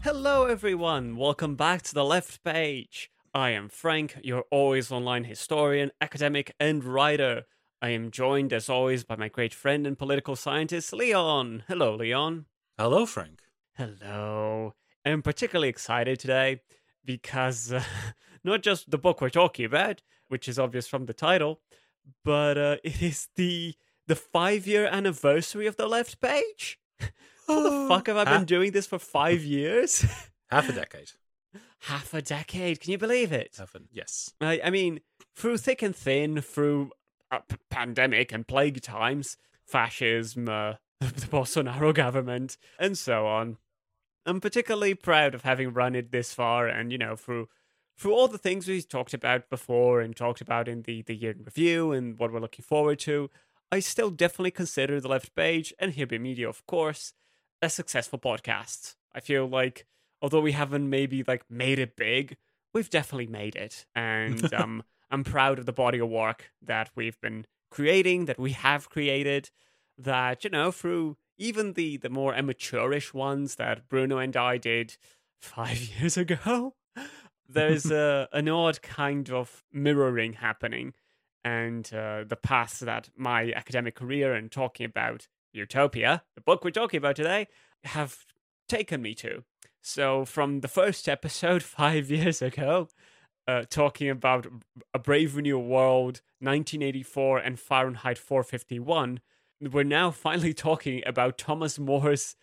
Hello, everyone. Welcome back to the Left Page. I am Frank, your always online historian, academic, and writer. I am joined, as always, by my great friend and political scientist, Leon. Hello, Leon. Hello, Frank. Hello. I'm particularly excited today because not just the book we're talking about, which is obvious from the title, but it is the 5-year anniversary of the Left Page. How the fuck have I been doing this for 5 years? Half a decade. Half a decade. Can you believe it? Yes. I mean, through thick and thin, through a pandemic and plague times, fascism, the Bolsonaro government, and so on. I'm particularly proud of having run it this far, and through all the things we've talked about before and talked about in the year in review and what we're looking forward to. I still definitely consider The Left Page and Here Be Media, of course, a successful podcast. I feel like, although we haven't maybe made it big, we've definitely made it. And I'm proud of the body of work that we've been creating, that we have created, that, through even the more amateurish ones that Bruno and I did 5 years ago, there's an odd kind of mirroring happening. And the path that my academic career and talking about Utopia, the book we're talking about today, have taken me to. So from the first episode 5 years ago, talking about A Brave New World, 1984, and Fahrenheit 451, we're now finally talking about Thomas More's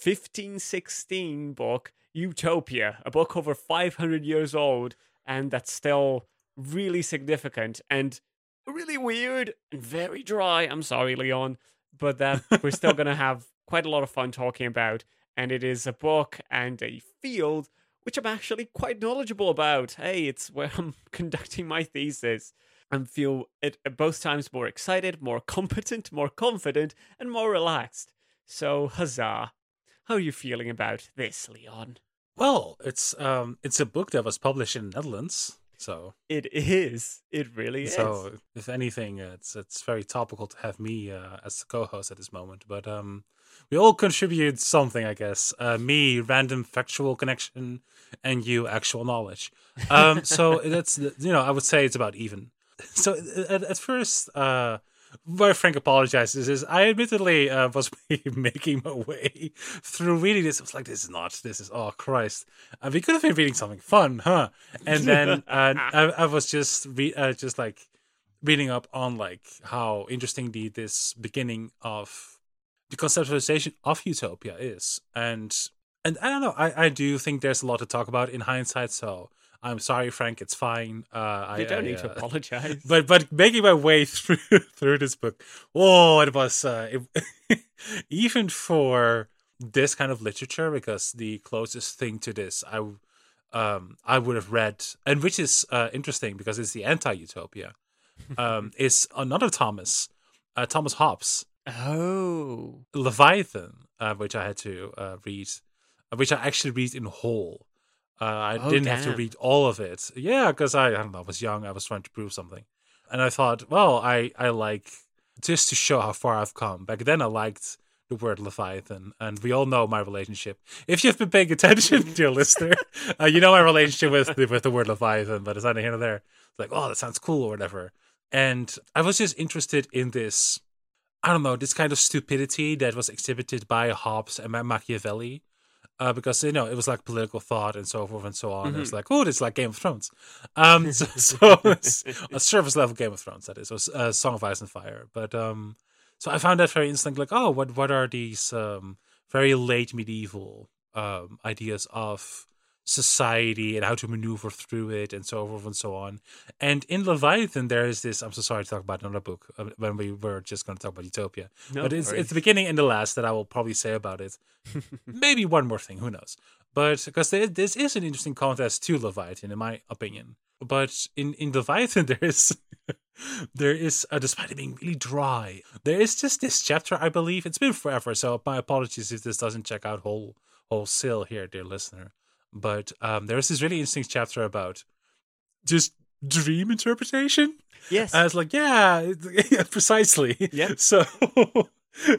1516 book, Utopia, a book over 500 years old, and that's still really significant and really weird and very dry. I'm sorry, Leon, but that we're still going to have quite a lot of fun talking about. And it is a book and a field which I'm actually quite knowledgeable about. Hey, it's where I'm conducting my thesis and feel at both times more excited, more competent, more confident, and more relaxed. So, huzzah. How are you feeling about this, Leon? Well, it's a book that was published in the Netherlands, so it is. It really is. So, if anything, it's very topical to have me as the co-host at this moment. But we all contribute something, I guess. Me, random factual connection, and you, actual knowledge. So that's I would say it's about even. So at first, where Frank apologizes is I admittedly was making my way through reading this. I was like, this is oh Christ. We could have been reading something fun, huh? And then I was just reading up on how interesting this beginning of the conceptualization of utopia is. And I don't know, I do think there's a lot to talk about in hindsight, so I'm sorry, Frank. It's fine. You don't need to apologize. But making my way through this book, it was even for this kind of literature, because the closest thing to this I would have read, and which is interesting because it's the anti-utopia, is another Thomas Hobbes. Oh, Leviathan, which I had to read, which I actually read in whole. I didn't have to read all of it. Yeah, because I don't know, I was young. I was trying to prove something. And I thought, well, I like, just to show how far I've come. Back then I liked the word Leviathan, and we all know my relationship. If you've been paying attention, dear listener, you know my relationship with the word Leviathan, but it's not here or there. It's like, oh, that sounds cool or whatever. And I was just interested in this, I don't know, this kind of stupidity that was exhibited by Hobbes and Machiavelli. Because it was like political thought and so forth and so on. Mm-hmm. It was like, oh, it's like Game of Thrones. So a surface level Game of Thrones, that is. So Song of Ice and Fire. But so I found that very interesting. Like, oh, what are these very late medieval ideas of society and how to maneuver through it and so forth and so on. And in Leviathan, there is this, I'm so sorry to talk about another book when we were just going to talk about Utopia. No, but it's the beginning and the last that I will probably say about it. Maybe one more thing, who knows? But because this is an interesting contrast to Leviathan, in my opinion. But in Leviathan, there is, despite it being really dry, there is just this chapter, I believe. It's been forever, so my apologies if this doesn't check out wholesale here, dear listener. But there's this really interesting chapter about just dream interpretation. Yes. I was like, yeah, precisely. Yeah. So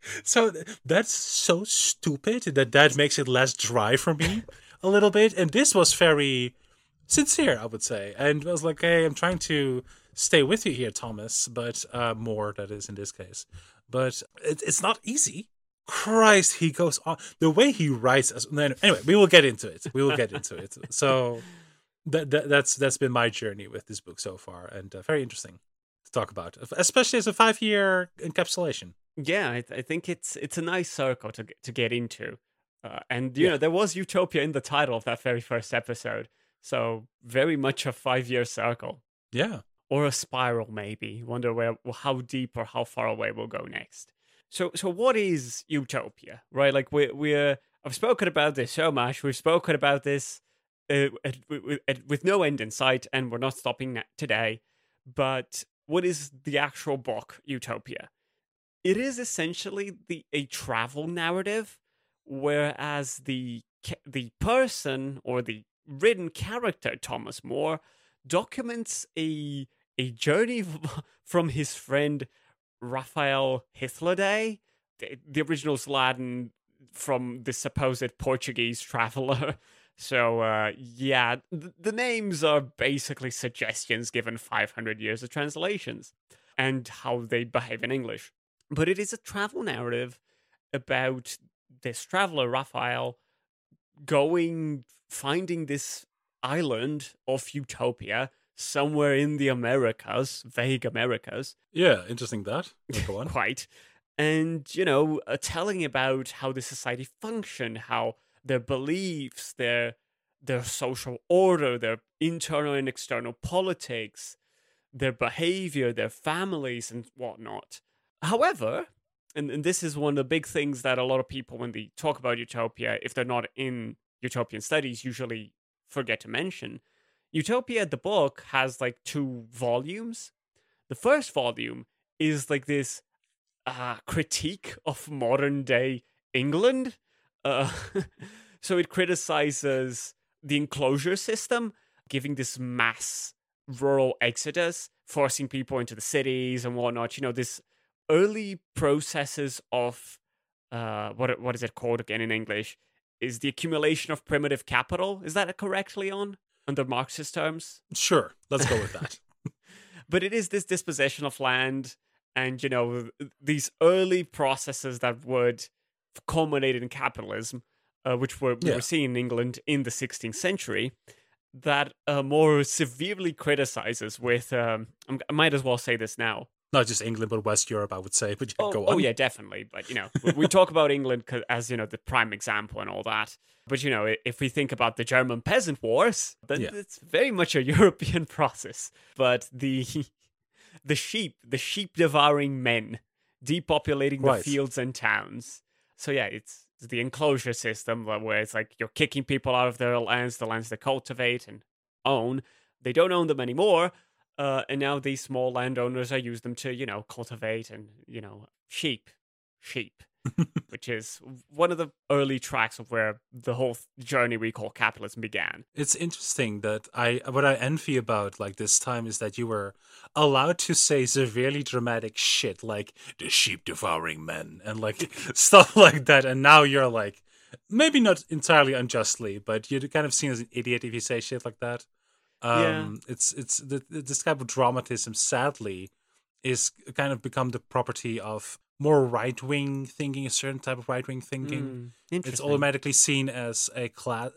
So that's so stupid that makes it less dry for me a little bit. And this was very sincere, I would say. And I was like, hey, I'm trying to stay with you here, Thomas, but more, that is, in this case. But it's not easy. Christ, he goes on. The way he writes. Anyway, we will get into it. So that's been my journey with this book so far. And very interesting to talk about, especially as a 5-year encapsulation. Yeah, I think it's a nice circle to get into, and you know there was utopia in the title of that very first episode, so very much a 5-year circle. Yeah, or a spiral maybe. Wonder how deep or how far away we'll go next. So what is utopia, right? Like I've spoken about this so much. We've spoken about this with no end in sight, and we're not stopping today. But what is the actual book, Utopia? It is essentially a travel narrative, whereas the person or the written character Thomas More documents a journey from his friend Raphael Hythloday. The original's Latin from the supposed Portuguese traveler. So, yeah, the names are basically suggestions given 500 years of translations and how they behave in English. But it is a travel narrative about this traveler, Raphael, finding this island of utopia somewhere in the Americas, vague Americas. Yeah, interesting that. Go on. Quite. And, telling about how the society function, how their beliefs, their social order, their internal and external politics, their behavior, their families, and whatnot. However, and this is one of the big things that a lot of people, when they talk about utopia, if they're not in utopian studies, usually forget to mention. Utopia, the book, has like 2 volumes. The first volume is like this critique of modern day England. So it criticizes the enclosure system, giving this mass rural exodus, forcing people into the cities and whatnot. This early processes of what is it called again in English? Is the accumulation of primitive capital. Is that correct, Leon? Under Marxist terms? Sure, let's go with that. But it is this dispossession of land and, these early processes that would culminate in capitalism, which we were seeing in England in the 16th century, that more severely criticizes with, I might as well say this now. Not just England, but West Europe, I would say. But go on. Oh, yeah, definitely. But, we talk about England as, the prime example and all that. But, if we think about the German Peasant Wars, then it's very much a European process. But the sheep devouring men, depopulating the fields and towns. So, yeah, it's the enclosure system where it's like you're kicking people out of their lands, the lands they cultivate and own. They don't own them anymore. And now these small landowners are using them to, cultivate and, sheep, which is one of the early tracks of where the whole journey we call capitalism began. It's interesting that what I envy about like this time is that you were allowed to say severely dramatic shit like the sheep devouring men and like stuff like that. And now you're like, maybe not entirely unjustly, but you're kind of seen as an idiot if you say shit like that. It's this type of dramatism, sadly, is kind of become the property of more right-wing thinking, a certain type of right-wing thinking. It's automatically seen as a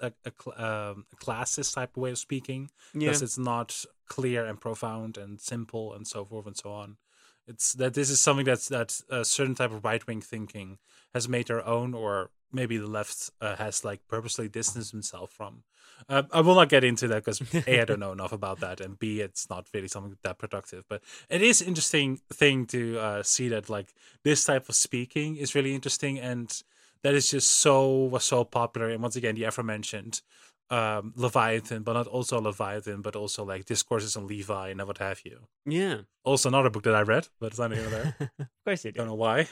classist type of way of speaking because it's not clear and profound and simple and so forth and so on. It's that this is something that a certain type of right-wing thinking has made their own, or maybe the left has like purposely distanced himself from. I will not get into that because A, I don't know enough about that, and B, it's not really something that productive. But it is interesting thing to see that like this type of speaking is really interesting, and that is just was so popular. And once again, the aforementioned Leviathan, but not also Leviathan, but also like Discourses on Levi and what have you. Yeah. Also another book that I read, but it's not here there. Of course you do. Don't know why.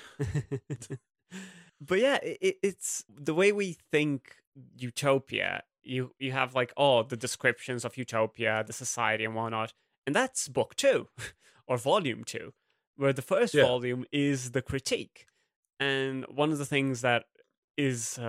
But yeah, it's the way we think utopia. You have like the descriptions of utopia, the society and whatnot, and that's book 2 or volume 2, where the first volume is the critique. And one of the things that is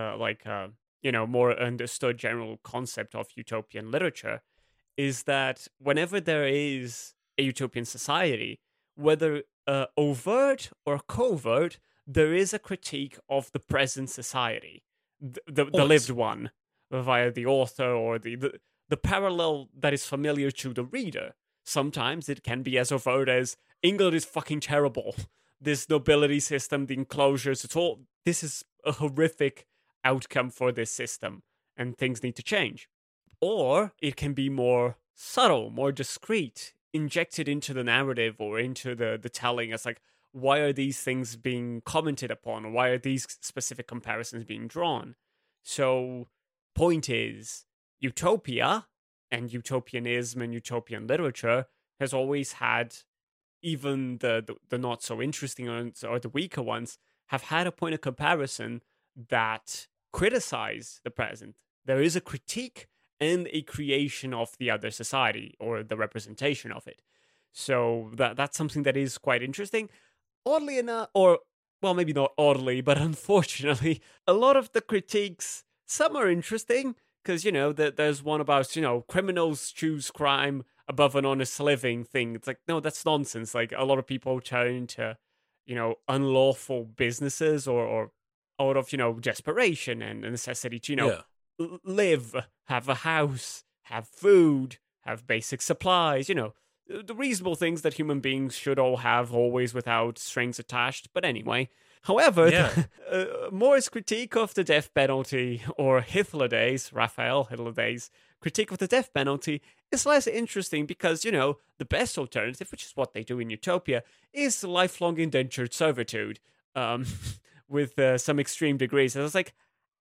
more understood general concept of utopian literature is that whenever there is a utopian society, whether overt or covert, there is a critique of the present society, the lived one, via the author or the parallel that is familiar to the reader. Sometimes it can be as overt as England is fucking terrible. This nobility system, the enclosures, it's all. This is a horrific outcome for this system, and things need to change. Or it can be more subtle, more discreet, injected into the narrative or into the telling. It's like, why are these things being commented upon? Why are these specific comparisons being drawn? So, point is, utopia and utopianism and utopian literature has always had, even the not so interesting ones or the weaker ones, have had a point of comparison that criticize the present. There is a critique and a creation of the other society or the representation of it. So that's something that is quite interesting. Oddly enough, or well, maybe not oddly, but unfortunately, a lot of the critiques, some are interesting because there's one about criminals choose crime above an honest living thing. It's like, no, that's nonsense. Like, a lot of people turn to unlawful businesses or out of desperation and necessity to live, have a house, have food, have basic supplies, the reasonable things that human beings should all have always without strings attached. But anyway, however, More's critique of the death penalty, or Raphael Hitler days critique of the death penalty, is less interesting because, the best alternative, which is what they do in Utopia, is lifelong indentured servitude, with some extreme degrees. And I was like,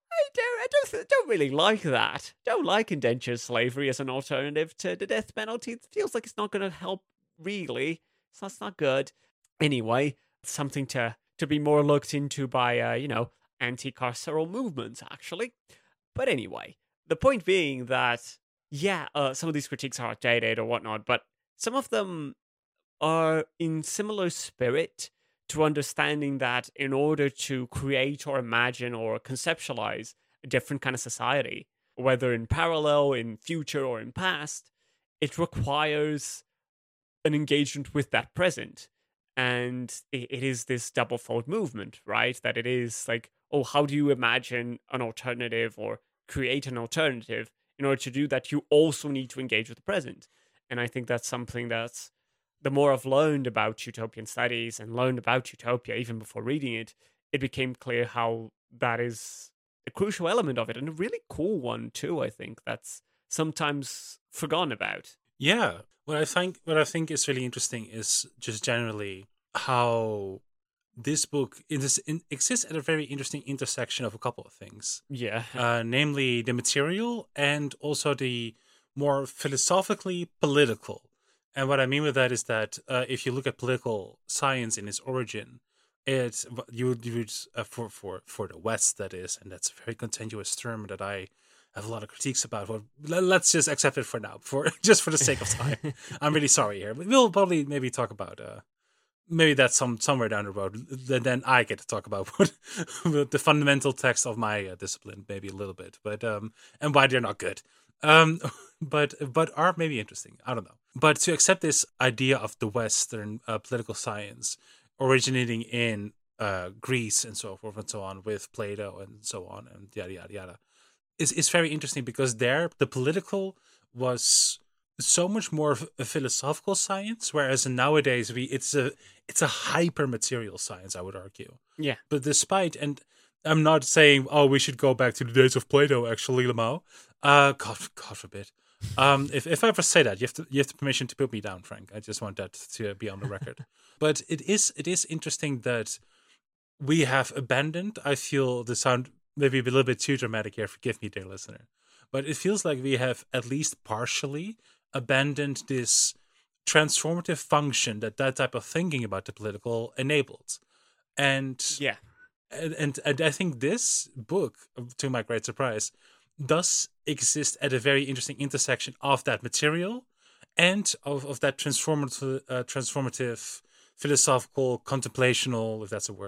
I don't really like that. Don't like indentured slavery as an alternative to the death penalty. It feels like it's not going to help, really. So that's not good. Anyway, something to be more looked into by, anti-carceral movements, actually. But anyway, the point being that, some of these critiques are outdated or whatnot, but some of them are in similar spirit to understanding that in order to create or imagine or conceptualize a different kind of society, whether in parallel, in future, or in past, it requires an engagement with that present. And it is this double-fold movement, right? That it is like, oh, how do you imagine an alternative or create an alternative? In order to do that, you also need to engage with the present. And I think that's something that's, the more I've learned about utopian studies and learned about Utopia, even before reading it, it became clear how that is a crucial element of it, and a really cool one too, I think, that's sometimes forgotten about. Yeah. What I think is really interesting is just generally how this book exists at a very interesting intersection of a couple of things. Yeah. Namely the material and also the more philosophically political. And what I mean with that is that if you look at political science in its origin, you would for the West, that is, and that's a very contentious term that I have a lot of critiques about. Well, let's just accept it for now, just for the sake of time. I'm really sorry here. We'll probably maybe talk about maybe that's somewhere down the road. Then I get to talk about the fundamental text of my discipline, maybe a little bit, but and why they're not good. But are maybe interesting. I don't know. But to accept this idea of the Western political science originating in Greece and so forth and so on, with Plato and so on and yada yada yada, is very interesting because there the political was so much more of a philosophical science, whereas nowadays it's a hyper material science, I would argue. Yeah. But despite, and I'm not saying we should go back to the days of Plato, actually, Lamau. God forbid. If I ever say that, you have the permission to put me down, Frank. I just want that to be on the record. But it is interesting that we have abandoned. I feel the sound maybe a little bit too dramatic here. Forgive me, dear listener. But it feels like we have at least partially abandoned this transformative function that type of thinking about the political enabled. And yeah, and I think this book, to my great surprise, does exist at a very interesting intersection of that material and of that transformative philosophical, contemplational, if that's a word,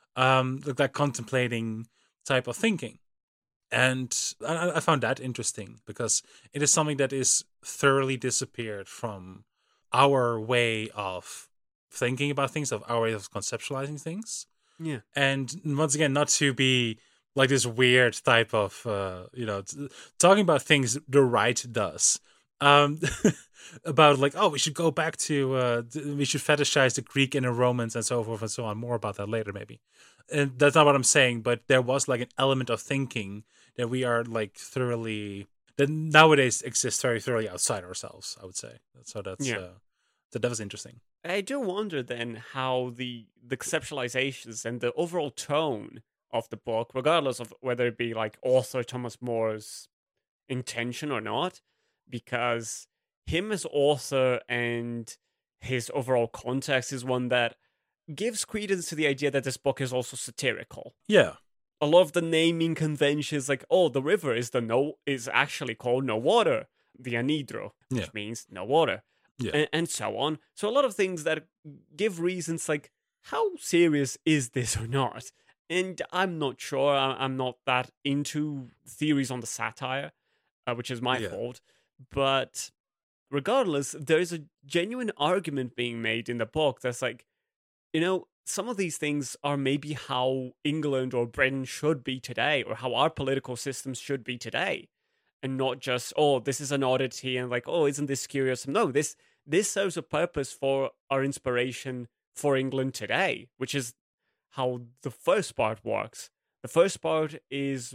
that contemplating type of thinking. And I found that interesting because it is something that is thoroughly disappeared from our way of thinking about things, of our way of conceptualizing things. Yeah. And once again, not to be like this weird type of, talking about things the right does. About like, oh, we should go back to, we should fetishize the Greek and the Romans and so forth and so on. More about that later, maybe. And that's not what I'm saying, but there was like an element of thinking that we are like thoroughly, that nowadays exists very thoroughly outside ourselves, I would say. So that was interesting. I do wonder then how the conceptualizations and the overall tone of the book, regardless of whether it be like author Thomas More's intention or not, because him as author and his overall context is one that gives credence to the idea that this book is also satirical. Yeah. A lot of the naming conventions, like, oh, the river is actually called no water, the anidro, which means no water, and so on. So a lot of things that give reasons like, how serious is this or not? And I'm not sure. I'm not that into theories on the satire, which is my fault. But regardless, there is a genuine argument being made in the book that's like, some of these things are maybe how England or Britain should be today, or how our political systems should be today. And not just, oh, this is an oddity and like, oh, isn't this curious? No, this serves a purpose for our inspiration for England today, which is how the first part works. The first part is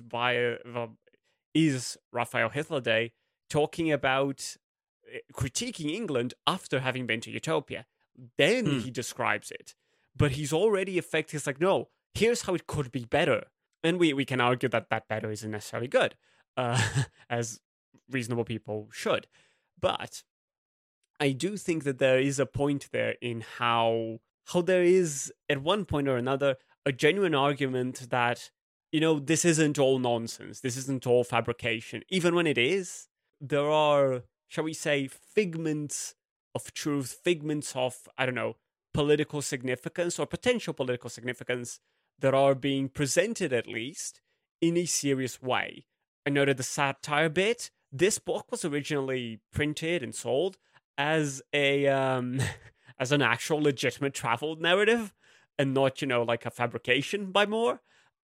Raphael Hythloday talking about critiquing England after having been to Utopia. Then he describes it. But he's already effective. It's like, no, here's how it could be better. And we can argue that better isn't necessarily good, as reasonable people should. But I do think that there is a point there in how there is, at one point or another, a genuine argument that, this isn't all nonsense. This isn't all fabrication. Even when it is, there are, shall we say, figments of truth, figments of, I don't know, political significance or potential political significance that are being presented, at least, in a serious way. I noted the satire bit. This book was originally printed and sold as a as an actual legitimate travel narrative, and not, like a fabrication by Moore,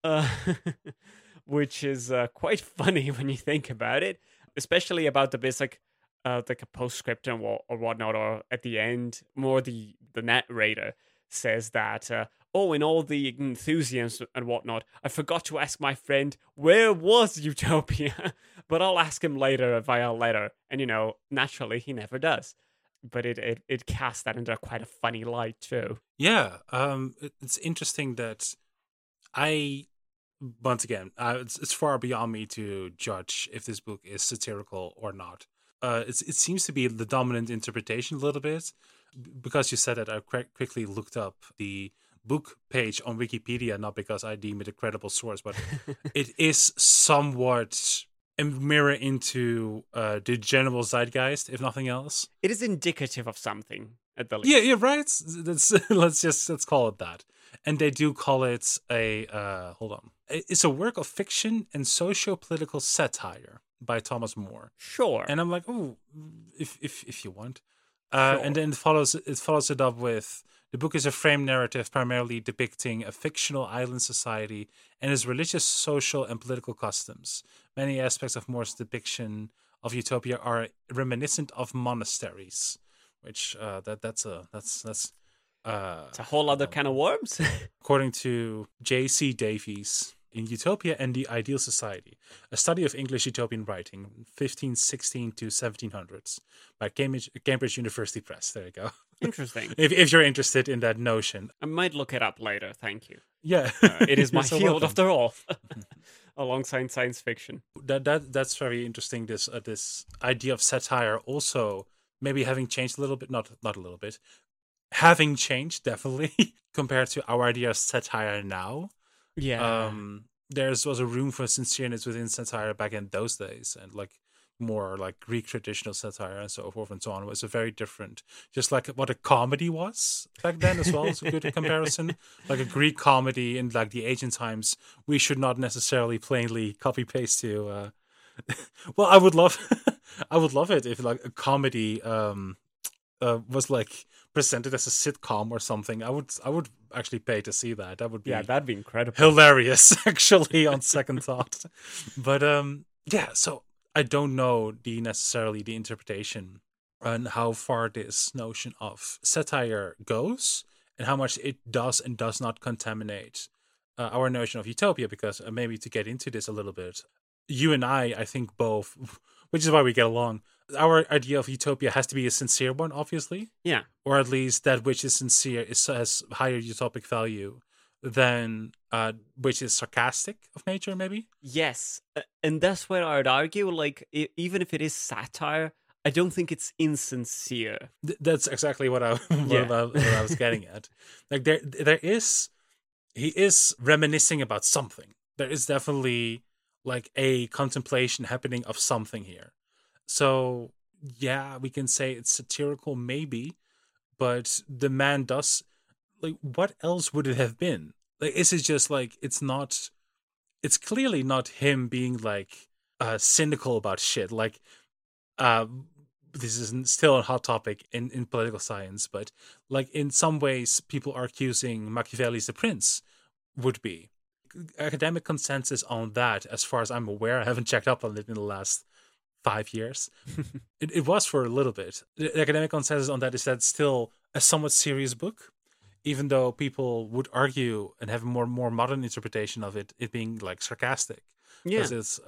which is quite funny when you think about it, especially about the bits like a postscript and or whatnot, or at the end, more the narrator says that, in all the enthusiasm and whatnot, I forgot to ask my friend, where was Utopia? But I'll ask him later via letter. And, naturally, he never does. But it casts that into quite a funny light, too. Yeah, it's interesting that once again, it's far beyond me to judge if this book is satirical or not. It seems to be the dominant interpretation a little bit. Because you said that, I quickly looked up the book page on Wikipedia, not because I deem it a credible source, but it is somewhat a mirror into the general zeitgeist, if nothing else. It is indicative of something, at the least. Yeah, right. Let's call it that. And they do call it it's a work of fiction and socio-political satire by Thomas More. Sure. And I'm like, oh, if you want. Sure. And then it follows it up with, the book is a framed narrative primarily depicting a fictional island society and its religious, social, and political customs. Many aspects of Moore's depiction of Utopia are reminiscent of monasteries, which that's a whole other can of worms. According to J.C. Davies, in Utopia and the Ideal Society, a study of English utopian writing, 1516 to 1700s, by Cambridge University Press. There you go. Interesting. If you're interested in that notion. I might look it up later, thank you. Yeah. It is my field, after all, alongside science fiction. That's very interesting, this idea of satire also maybe having changed a little bit, not a little bit, having changed, definitely, compared to our idea of satire now. Yeah. There was a room for sincereness within satire back in those days, and like more like Greek traditional satire and so forth and so on was a very different, just like what a comedy was back then as well. It's a good comparison. Like a Greek comedy in like the ancient times, we should not necessarily plainly copy paste to. Well, I would love, I would love it if like a comedy was like presented as a sitcom or something. I would actually pay to see that. That would be that'd be incredible, hilarious actually on second thought. But yeah, so I don't know necessarily the interpretation and how far this notion of satire goes and how much it does and does not contaminate our notion of utopia, because maybe to get into this a little bit, you and I think both, which is why we get along, our idea of utopia has to be a sincere one, obviously. Yeah. Or at least that which is sincere has higher utopic value than which is sarcastic of nature, maybe? Yes. And that's where I would argue, like, even if it is satire, I don't think it's insincere. That's exactly what I was getting at. Like he is reminiscing about something. There is definitely like a contemplation happening of something here. So yeah, we can say it's satirical, maybe, but the man does, like, what else would it have been? Like, is it just like it's clearly not him being like cynical about shit. Like, this is still a hot topic in political science, but like in some ways, people are accusing Machiavelli's The Prince would be. Academic consensus on that, as far as I'm aware, I haven't checked up on it in the last 5 years. It was for a little bit. The academic consensus on that is that it's still a somewhat serious book, even though people would argue and have a more modern interpretation of it being like sarcastic. Because it's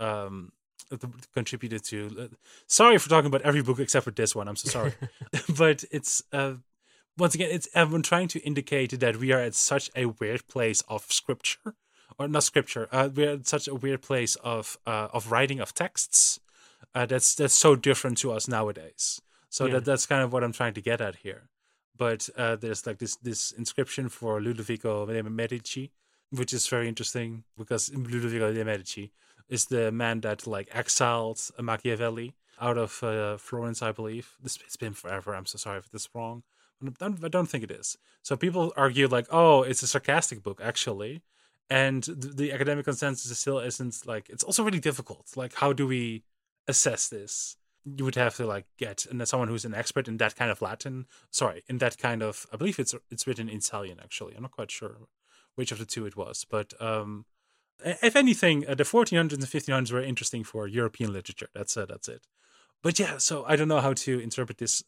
contributed to. Sorry for talking about every book except for this one. I'm so sorry, but it's once again, it's I'm trying to indicate that we are at such a weird place of scripture, or not scripture. We're at such a weird place of writing of texts. That's so different to us nowadays. So that's kind of what I'm trying to get at here. But there's like this inscription for Ludovico de' Medici, which is very interesting because Ludovico de' Medici is the man that like exiled Machiavelli out of Florence, I believe. It's been forever. I'm so sorry if this is wrong. I don't think it is. So people argue like, oh, it's a sarcastic book actually, and the academic consensus still isn't like. It's also really difficult. Like, how do we assess this? You would have to like get someone who's an expert in that kind of Latin. Sorry, in that kind of. I believe it's written in Italian actually. I'm not quite sure which of the two it was, but if anything, the 1400s and 1500s were interesting for European literature. That's it. But yeah, so I don't know how to interpret this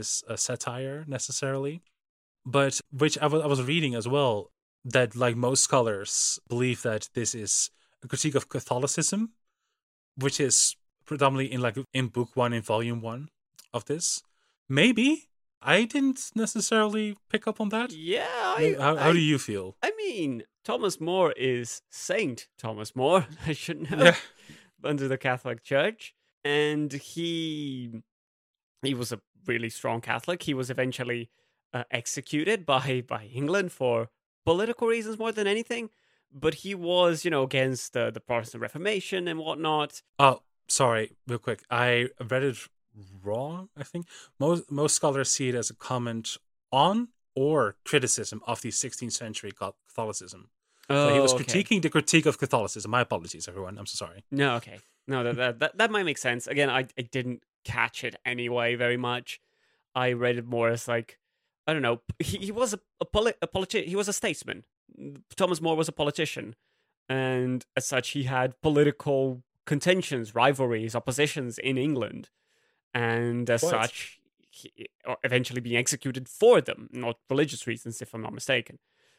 satire necessarily, but which I was reading as well that like most scholars believe that this is a critique of Catholicism, which is predominantly in book 1 in volume 1 of this. Maybe I didn't necessarily pick up on that. Yeah, how do you feel? I mean, Thomas More is Saint Thomas More. I should know, under the Catholic Church. And he was a really strong Catholic. He was eventually executed by England for political reasons more than anything. But he was, against the Protestant Reformation and whatnot. Oh, sorry, real quick. I read it wrong, I think. Most scholars see it as a comment on or criticism of the 16th century Catholicism. So he was critiquing the critique of Catholicism. My apologies, everyone. I'm so sorry. No, okay. No, that might make sense. Again, I didn't catch it anyway very much. I read it more as like, I don't know. He was a politician. He was a statesman. Thomas More was a politician, and as such, he had political contentions, rivalries, oppositions in England, and as such, he eventually being executed for them, not religious reasons, if I'm not mistaken.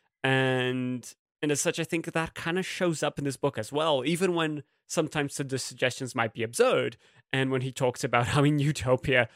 And as such, I think that kind of shows up in this book as well, even when sometimes the suggestions might be absurd. And when he talks about how in Utopia,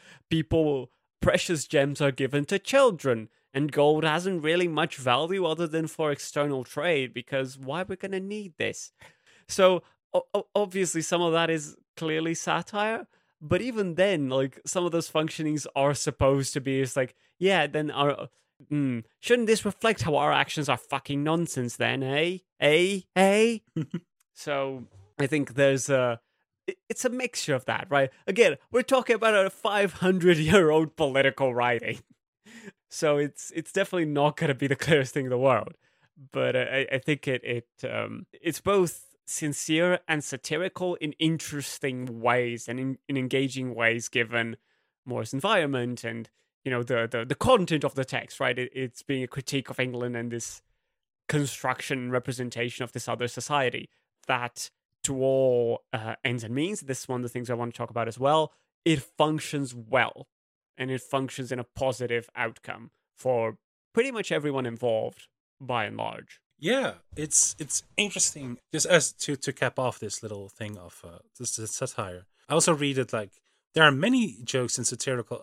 precious gems are given to children, and gold hasn't really much value other than for external trade, because why we're going to need this? So obviously some of that is clearly satire, but even then, like, some of those functionings are supposed to be, it's like, yeah, then shouldn't this reflect how our actions are fucking nonsense then, eh? So I think there's it's a mixture of that, right? Again, we're talking about a 500-year-old political writing. So it's definitely not going to be the clearest thing in the world. But I think it's both sincere and satirical in interesting ways and in engaging ways, given Moore's environment and the content of the text, right? It's being a critique of England and this construction and representation of this other society that, to all ends and means, this is one of the things I want to talk about as well. It functions well, and it functions in a positive outcome for pretty much everyone involved, by and large. Yeah, it's interesting. Just as to cap off this little thing of this satire, I also read it like there are many jokes and satirical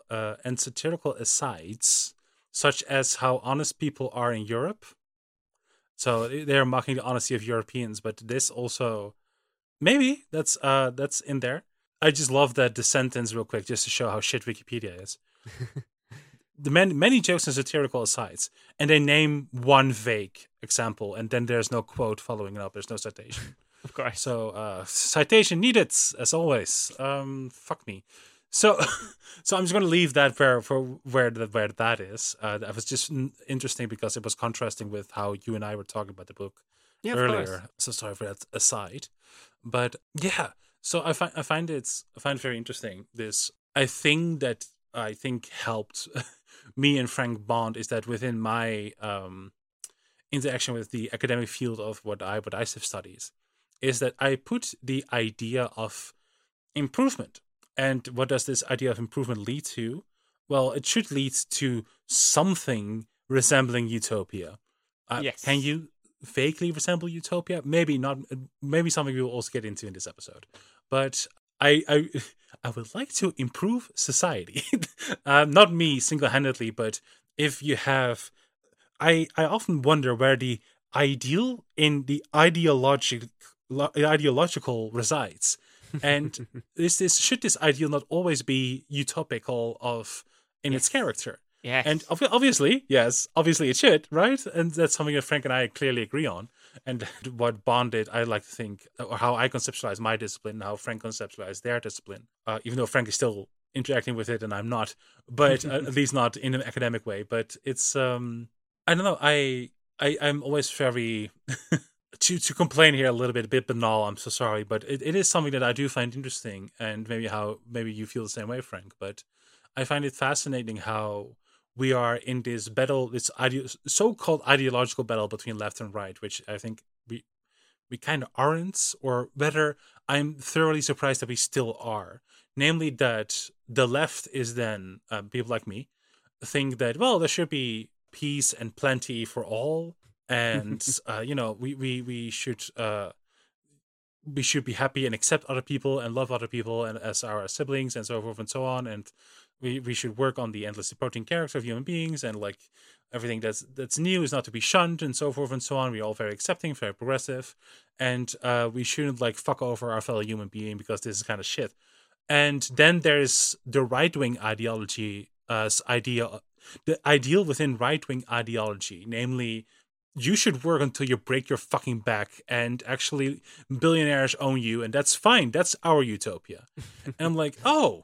asides, such as how honest people are in Europe. So they are mocking the honesty of Europeans, but this also maybe that's in there. I just love the sentence real quick just to show how shit Wikipedia is. The many jokes and satirical asides, and they name one vague example, and then there's no quote following it up. There's no citation. Of course. So citation needed, as always. Fuck me. So I'm just going to leave that for where that is. That was just interesting because it was contrasting with how you and I were talking about the book earlier. So sorry for that aside, but yeah. So I find it very interesting. This I think helped me and Frank bond is that within my interaction with the academic field of what I studies, is that I put the idea of improvement. And what does this idea of improvement lead to? Well, it should lead to something resembling utopia. Yes. Can you vaguely resemble utopia? Maybe not. Maybe something we will also get into in this episode. But I would like to improve society. Not me single-handedly, but if you have... I often wonder where the ideal in the ideological resides. And should this ideal not always be utopical in its character? Yes. And obviously it should, right? And that's something that Frank and I clearly agree on. And what bonded, I like to think, or how I conceptualize my discipline, how Frank conceptualized their discipline, even though Frank is still interacting with it and I'm not, but at least not in an academic way. But it's, I don't know, I'm always very... To complain here a little bit, a bit banal, I'm so sorry, but it is something that I do find interesting, and maybe you feel the same way, Frank, but I find it fascinating how we are in this battle, this so-called ideological battle between left and right, which I think we kind of aren't, or rather, I'm thoroughly surprised that we still are. Namely that the left is then, people like me, think that, well, there should be peace and plenty for all, and we should be happy and accept other people and love other people and as our siblings and so forth and so on, and we should work on the endless supporting character of human beings, and like everything that's new is not to be shunned and so forth and so on. We're all very accepting, very progressive, and we shouldn't like fuck over our fellow human being because this is kind of shit. And then there's the right-wing ideology the ideal within right-wing ideology, namely you should work until you break your fucking back, and actually billionaires own you, and that's fine. That's our utopia. And I'm like, oh,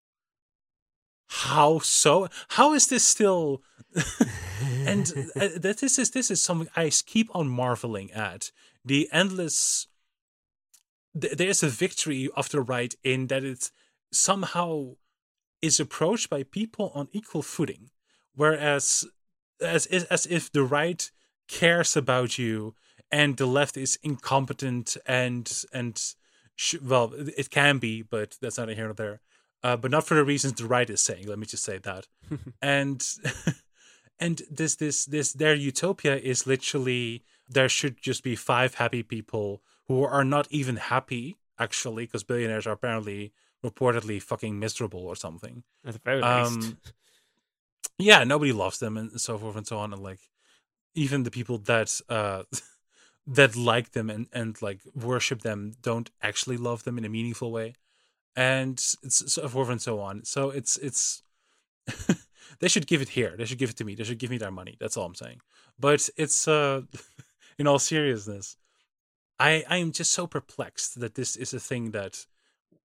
how so? How is this still? And this is something I keep on marveling at. The endless... There's a victory of the right in that it somehow is approached by people on equal footing, whereas as if the right cares about you and the left is incompetent and well, it can be, but that's not here nor there. But not for the reasons the right is saying. Let me just say that. and this their utopia is literally there should just be 5 happy people who are not even happy actually, because billionaires are apparently reportedly fucking miserable or something. At the very least. Yeah, nobody loves them and so forth and so on, and like even the people that that like them and like worship them don't actually love them in a meaningful way, and it's so forth and so on. So it's they should give it here. They should give it to me. They should give me their money. That's all I'm saying. But it's in all seriousness, I am just so perplexed that this is a thing that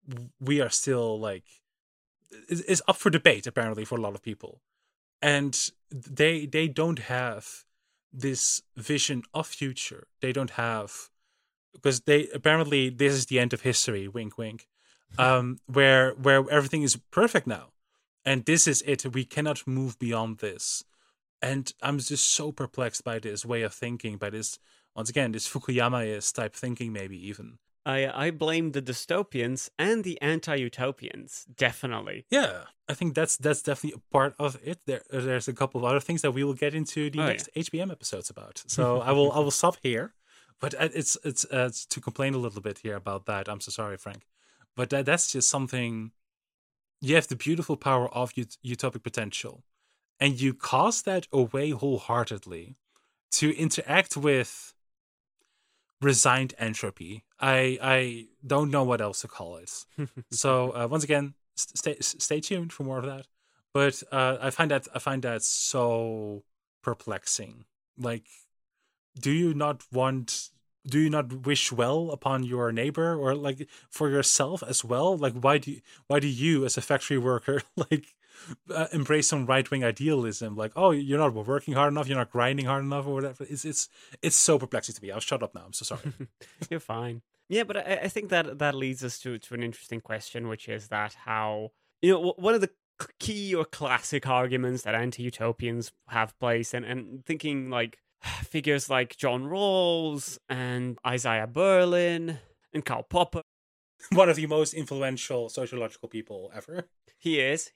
we are still like is up for debate apparently for a lot of people, and they don't have this vision of future. They don't have, because they apparently this is the end of history. Wink, wink. Where everything is perfect now, and this is it. We cannot move beyond this. And I'm just so perplexed by this way of thinking, by this, once again, this Fukuyama-ist type thinking, maybe even. I blame the dystopians and the anti-utopians, definitely. Yeah, I think that's definitely a part of it. There's a couple of other things that we will get into the next HBM episodes about. So I will stop here. But it's to complain a little bit here about that. I'm so sorry, Frank. But that's just something. You have the beautiful power of utopic potential, and you cast that away wholeheartedly to interact with resigned entropy. I don't know what else to call it. So once again, stay tuned for more of that. But I find that so perplexing. Like, do you not wish well upon your neighbor, or like for yourself as well? Like, why do you as a factory worker like embrace some right-wing idealism, like, oh, you're not working hard enough, you're not grinding hard enough, or whatever? It's so perplexing to me. I'll shut up now. I'm so sorry. You're fine. Yeah, but I think that leads us to an interesting question, which is that how, one of the key or classic arguments that anti-utopians have placed, and thinking like figures like John Rawls and Isaiah Berlin and Karl Popper. One of the most influential sociological people ever. He is.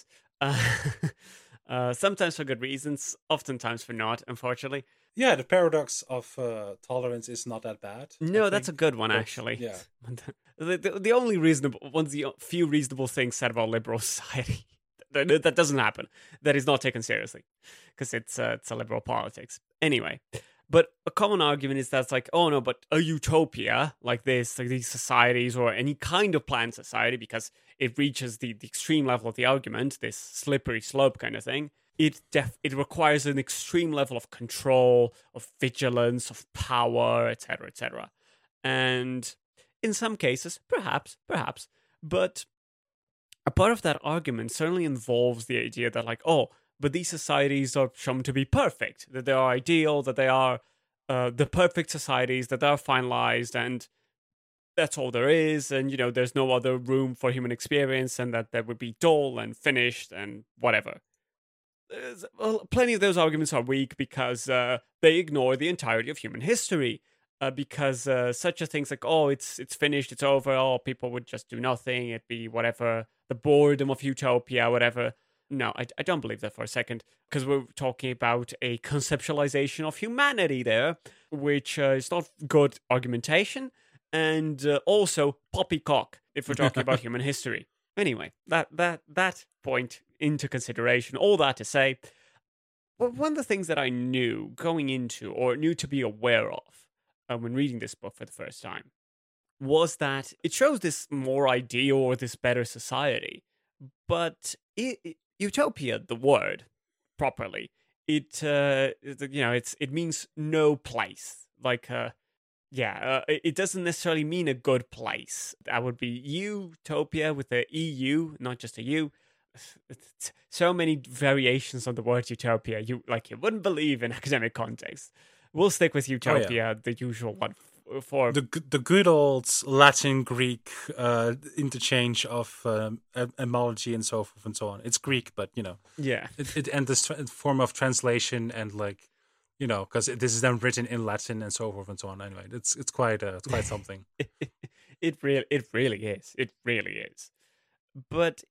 Sometimes for good reasons, oftentimes for not, unfortunately. Yeah, the paradox of tolerance is not that bad. No, that's a good one, actually. Yeah. The only reasonable, one of the few reasonable things said about liberal society that doesn't happen, that is not taken seriously, because it's a liberal politics. Anyway, but a common argument is that it's like, oh no, but a utopia like this, like these societies, or any kind of planned society, because it reaches the extreme level of the argument, this slippery slope kind of thing, it requires an extreme level of control, of vigilance, of power, etc., etc. And in some cases, perhaps, but a part of that argument certainly involves the idea that, like, oh, but these societies are shown to be perfect, that they are ideal, that they are the perfect societies, that they are finalized, and that's all there is, and, there's no other room for human experience, and that they would be dull and finished and whatever. Well, plenty of those arguments are weak because they ignore the entirety of human history. Because such a things like, oh, it's finished, it's over, oh, people would just do nothing, it'd be whatever, the boredom of utopia, whatever. No, I don't believe that for a second, because we're talking about a conceptualization of humanity there, which is not good argumentation, and also poppycock if we're talking about human history. Anyway, that point into consideration, all that to say, well, one of the things that I knew going into, or knew to be aware of, when reading this book for the first time, was that it shows this more ideal or this better society. But utopia, the word properly, it means no place. Like, it doesn't necessarily mean a good place. That would be utopia with a EU, not just a U. So many variations on the word utopia, you wouldn't believe in academic context. We'll stick with utopia, the usual one for the good old Latin Greek interchange of etymology and so forth and so on. It's Greek, but it and this form of translation, and because this is then written in Latin and so forth and so on. Anyway, it's quite something. It really is. But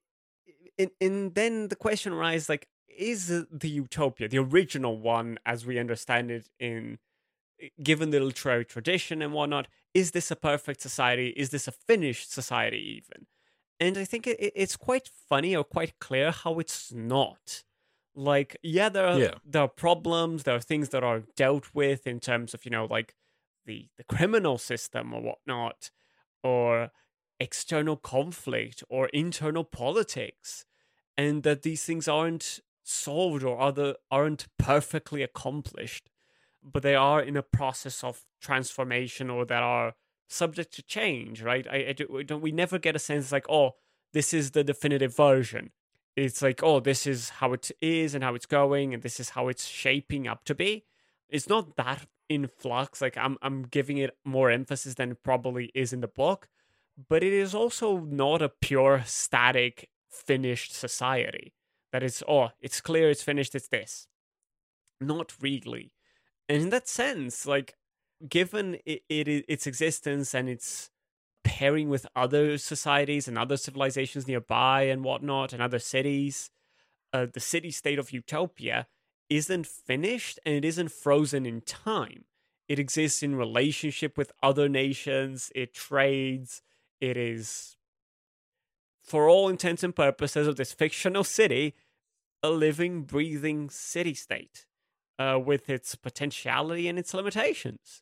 and then the question arises, like, is the utopia, the original one as we understand it, given the literary tradition and whatnot, is this a perfect society? Is this a finished society even? And I think it's quite funny, or quite clear, how it's not. Like, there are problems, there are things that are dealt with in terms of, like the criminal system or whatnot, or external conflict or internal politics, and that these things aren't solved or aren't perfectly accomplished, but they are in a process of transformation, or that are subject to change, right? We never get a sense like, oh, this is the definitive version. It's like, oh, this is how it is and how it's going, and this is how it's shaping up to be. It's not that in flux. Like I'm giving it more emphasis than it probably is in the book, but it is also not a pure static finished society. That is, oh, it's clear, it's finished, it's this. Not really. And in that sense, like, given its existence and its pairing with other societies and other civilizations nearby and whatnot and other cities, the city state of Utopia isn't finished and it isn't frozen in time. It exists in relationship with other nations, it trades, it is, for all intents and purposes of this fictional city, a living, breathing city state with its potentiality and its limitations.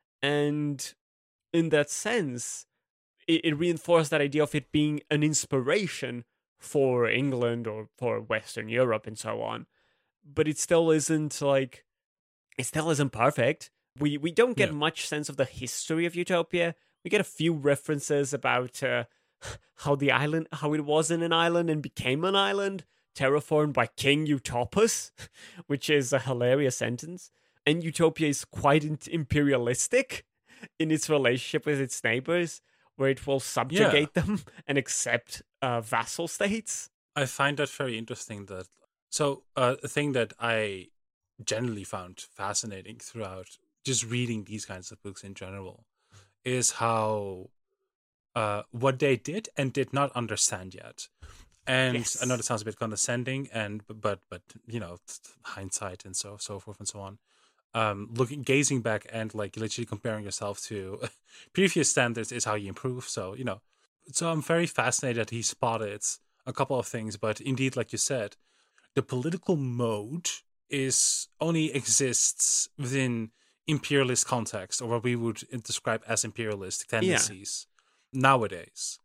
And in that sense, it reinforced that idea of it being an inspiration for England or for Western Europe and so on. But it still isn't like, it still isn't perfect. We don't get much sense of the history of Utopia. We get a few references about how it wasn't an island and became an island, terraformed by King Utopus, which is a hilarious sentence. And Utopia is quite imperialistic in its relationship with its neighbors, where it will subjugate them and accept vassal states. I find that very interesting. A thing that I generally found fascinating throughout just reading these kinds of books in general is how what they did and did not understand yet. And I know that sounds a bit condescending, but hindsight and so forth and so on. Gazing back and like literally comparing yourself to previous standards is how you improve. So so I'm very fascinated that he spotted a couple of things, but indeed, like you said, the political mode only exists within imperialist context, or what we would describe as imperialist tendencies nowadays.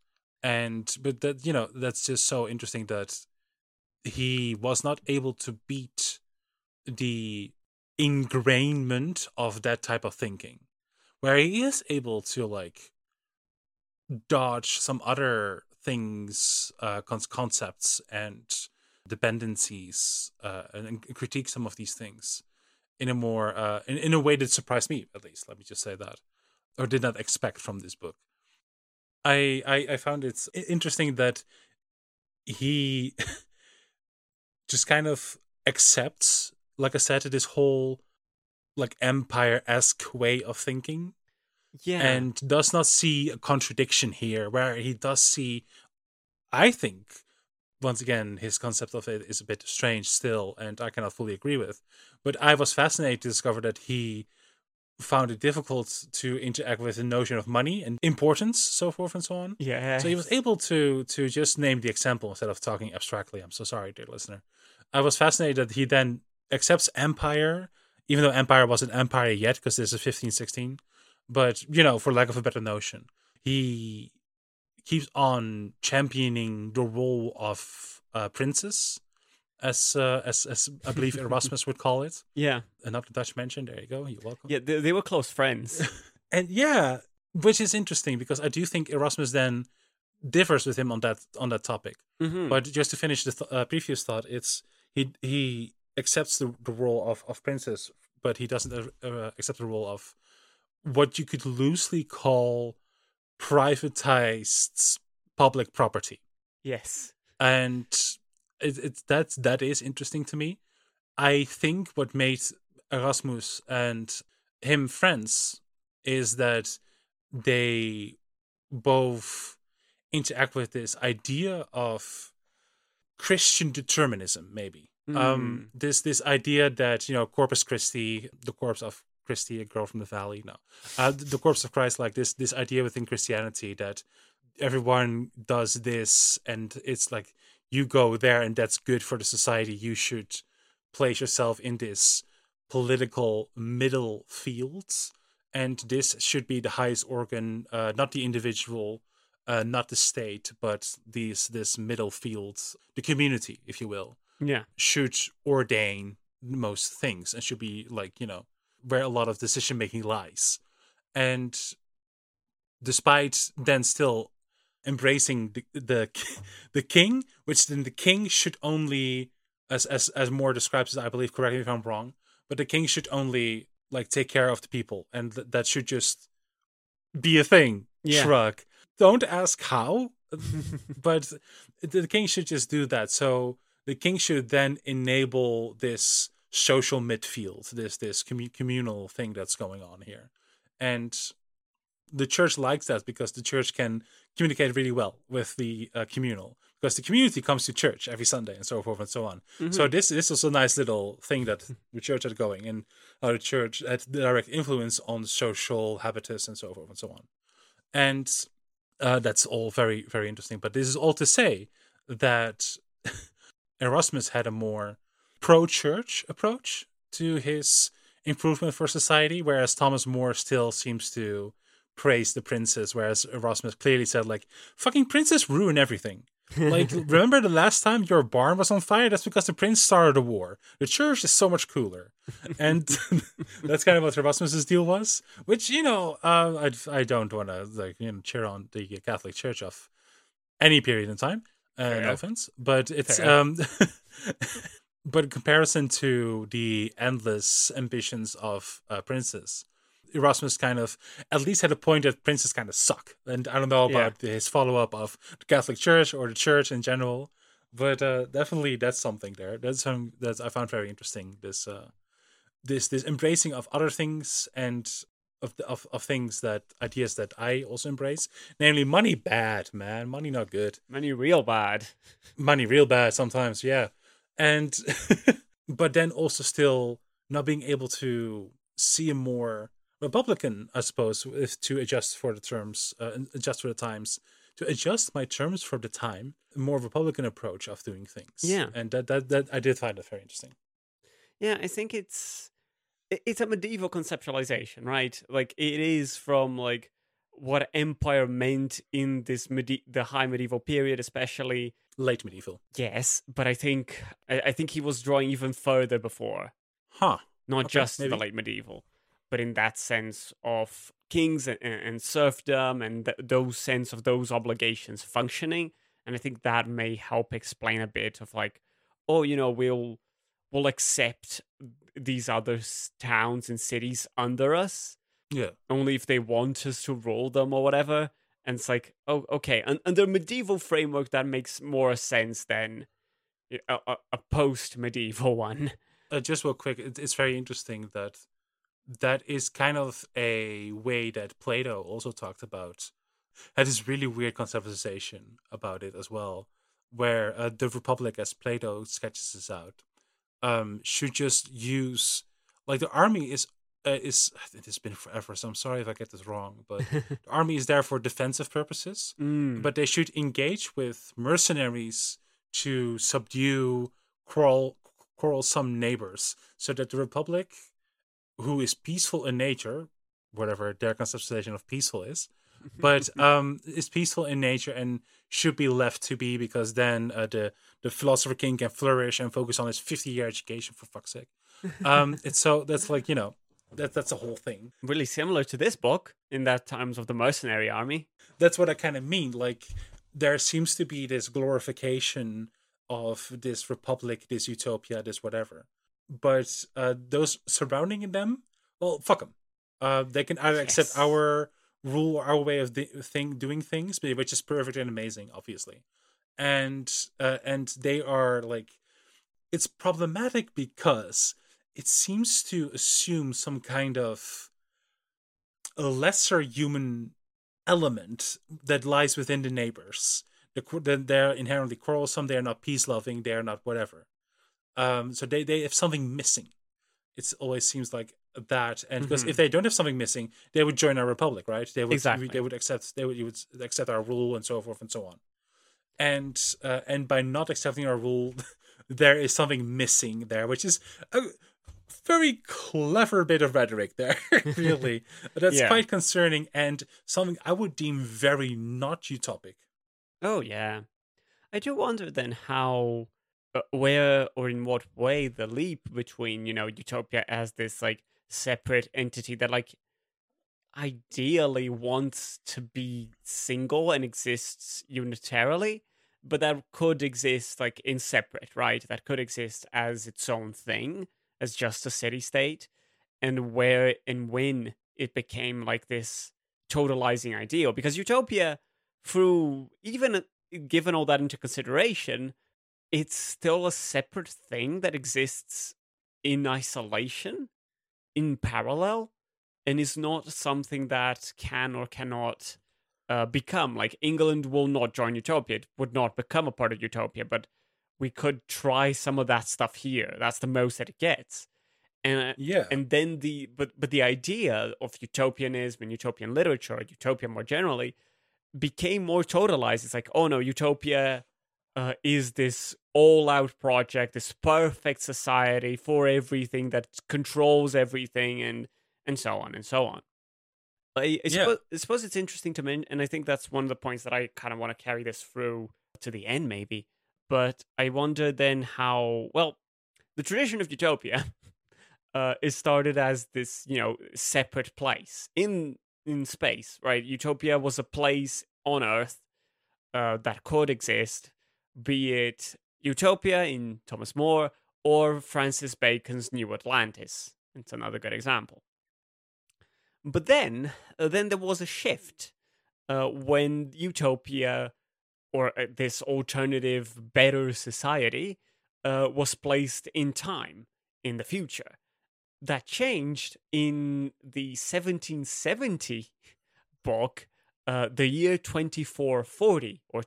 But that's just so interesting that he was not able to beat the ingrainment of that type of thinking, where he is able to like dodge some other things, concepts and dependencies, and critique some of these things in a more in a way that surprised me, at least. Let me just say that, or did not expect from this book. I found it interesting that he just kind of accepts, like I said, this whole like empire-esque way of thinking. Yeah. And does not see a contradiction here, where he does see, I think, once again, his concept of it is a bit strange still, and I cannot fully agree with. But I was fascinated to discover that he found it difficult to interact with the notion of money and importance, so forth and so on. Yeah. So he was able to just name the example instead of talking abstractly. I'm so sorry, dear listener. I was fascinated that he then accepts empire, even though empire wasn't empire yet, because this is 1516. But, for lack of a better notion, he keeps on championing the role of princess, as I believe Erasmus would call it. Yeah. Another Dutch mention. There you go. You're welcome. Yeah, they were close friends. And which is interesting, because I do think Erasmus then differs with him on that topic. Mm-hmm. But just to finish the previous thought, it's he accepts the role of princess, but he doesn't accept the role of what you could loosely call privatized public property. Yes. And that is interesting to me. I think what made Erasmus and him friends is that they both interact with this idea of Christian determinism, maybe. This idea that, Corpus Christi, the corpse of Christi, a girl from the valley, the corpse of Christ, like this idea within Christianity that everyone does this, and it's like you go there and that's good for the society. You should place yourself in this political middle field, and this should be the highest organ, not the individual, not the state, but this middle field, the community, if you will, should ordain most things and should be like, where a lot of decision making lies. And despite then still embracing the king, which then the king should only, as Moore describes it, I believe, correct me if I'm wrong, but the king should only like take care of the people, and that should just be a thing. Yeah. Shrug. Don't ask how, but the king should just do that. So the king should then enable this social midfield, this communal thing that's going on here, and the church likes that because the church can communicate really well with the communal, because the community comes to church every Sunday and so forth and so on. Mm-hmm. So this is a nice little thing that the church is going, and how the church had direct influence on social habitus and so forth and so on. And that's all very, very interesting. But this is all to say that Erasmus had a more pro-church approach to his improvement for society, whereas Thomas More still seems to praise the princes, whereas Erasmus clearly said, like, fucking princes ruin everything. Like, remember the last time your barn was on fire? That's because the prince started a war. The church is so much cooler. And that's kind of what Erasmus's deal was, which, you know, I don't want to, like, you know, cheer on the Catholic Church of any period in time. No offense. But it's, but in comparison to the endless ambitions of princes, Erasmus kind of at least had a point that princes kind of suck. And I don't know about his follow-up of the Catholic Church or the church in general, but definitely that's something there. That's something that I found very interesting. This embracing of other things and of things, that ideas that I also embrace. Namely, money bad, man. Money not good. Money real bad. Money real bad sometimes, yeah. And but then also still not being able to see a more Republican, I suppose, if to adjust for the terms, adjust for the times, to adjust my terms for the time, a more Republican approach of doing things. Yeah, and that I did find that very interesting. Yeah, I think it's a medieval conceptualization, right? Like, it is from like what empire meant in this the high medieval period, especially late medieval. Yes, but I think he was drawing even further before. Not just the late medieval, but in that sense of kings and serfdom and those sense of those obligations functioning. And I think that may help explain a bit of like, oh, you know, we'll accept these other towns and cities under us. Yeah. Only if they want us to rule them or whatever. And it's like, oh, okay. Under medieval framework, that makes more sense than a post-medieval one. Just real quick, it's very interesting that is kind of a way that Plato also talked about. Had this really weird conceptualization about it as well, where the Republic, as Plato sketches this out, should just use, like, the army is it has been forever, so I'm sorry if I get this wrong, but the army is there for defensive purposes, but they should engage with mercenaries to subdue quarrelsome neighbors, so that the Republic, who is peaceful in nature, whatever their conceptualization of peaceful is, but is peaceful in nature and should be left to be, because then the philosopher king can flourish and focus on his 50-year education, for fuck's sake. It's so that's like, you know, that's a whole thing. Really similar to this book in that times of the mercenary army. That's what I kind of mean. Like, there seems to be this glorification of this republic, this utopia, this whatever. But those surrounding them, well, fuck them. They can either accept our rule or our way of doing things, which is perfect and amazing, obviously. And they are like, it's problematic because it seems to assume some kind of a lesser human element that lies within the neighbors. They're inherently quarrelsome, they're not peace-loving, they're not whatever. So they have something missing. It always seems like that. And because if they don't have something missing, they would join our republic, right? They would They would accept our rule and so forth and so on. And by not accepting our rule, there is something missing there, which is a very clever bit of rhetoric there, really. That's quite concerning and something I would deem very not utopic. Oh, yeah. I do wonder then how, where or in what way the leap between, you know, utopia as this like separate entity that like ideally wants to be single and exists unitarily, but that could exist like in separate, right? That could exist as its own thing, as just a city state, and where and when it became like this totalizing ideal. Because utopia, through even given all that into consideration, it's still a separate thing that exists in isolation, in parallel, and is not something that can or cannot become. Like England will not join Utopia; it would not become a part of Utopia. But we could try some of that stuff here. That's the most that it gets. And Yeah. and then but the idea of utopianism and utopian literature, or utopia more generally, became more totalized. It's like, oh no, utopia is this all-out project, this perfect society for everything that controls everything, and so on and so on. Yeah. I suppose it's interesting to mention, and I think that's one of the points that I kind of want to carry this through to the end, maybe. But I wonder then how well the tradition of utopia is started as this, separate place in space, right? Utopia was a place on Earth that could exist, be it Utopia in Thomas More or Francis Bacon's New Atlantis. It's another good example. But then there was a shift when Utopia, or this alternative, better society, was placed in time in the future. That changed in the 1770 book, The Year 2440, or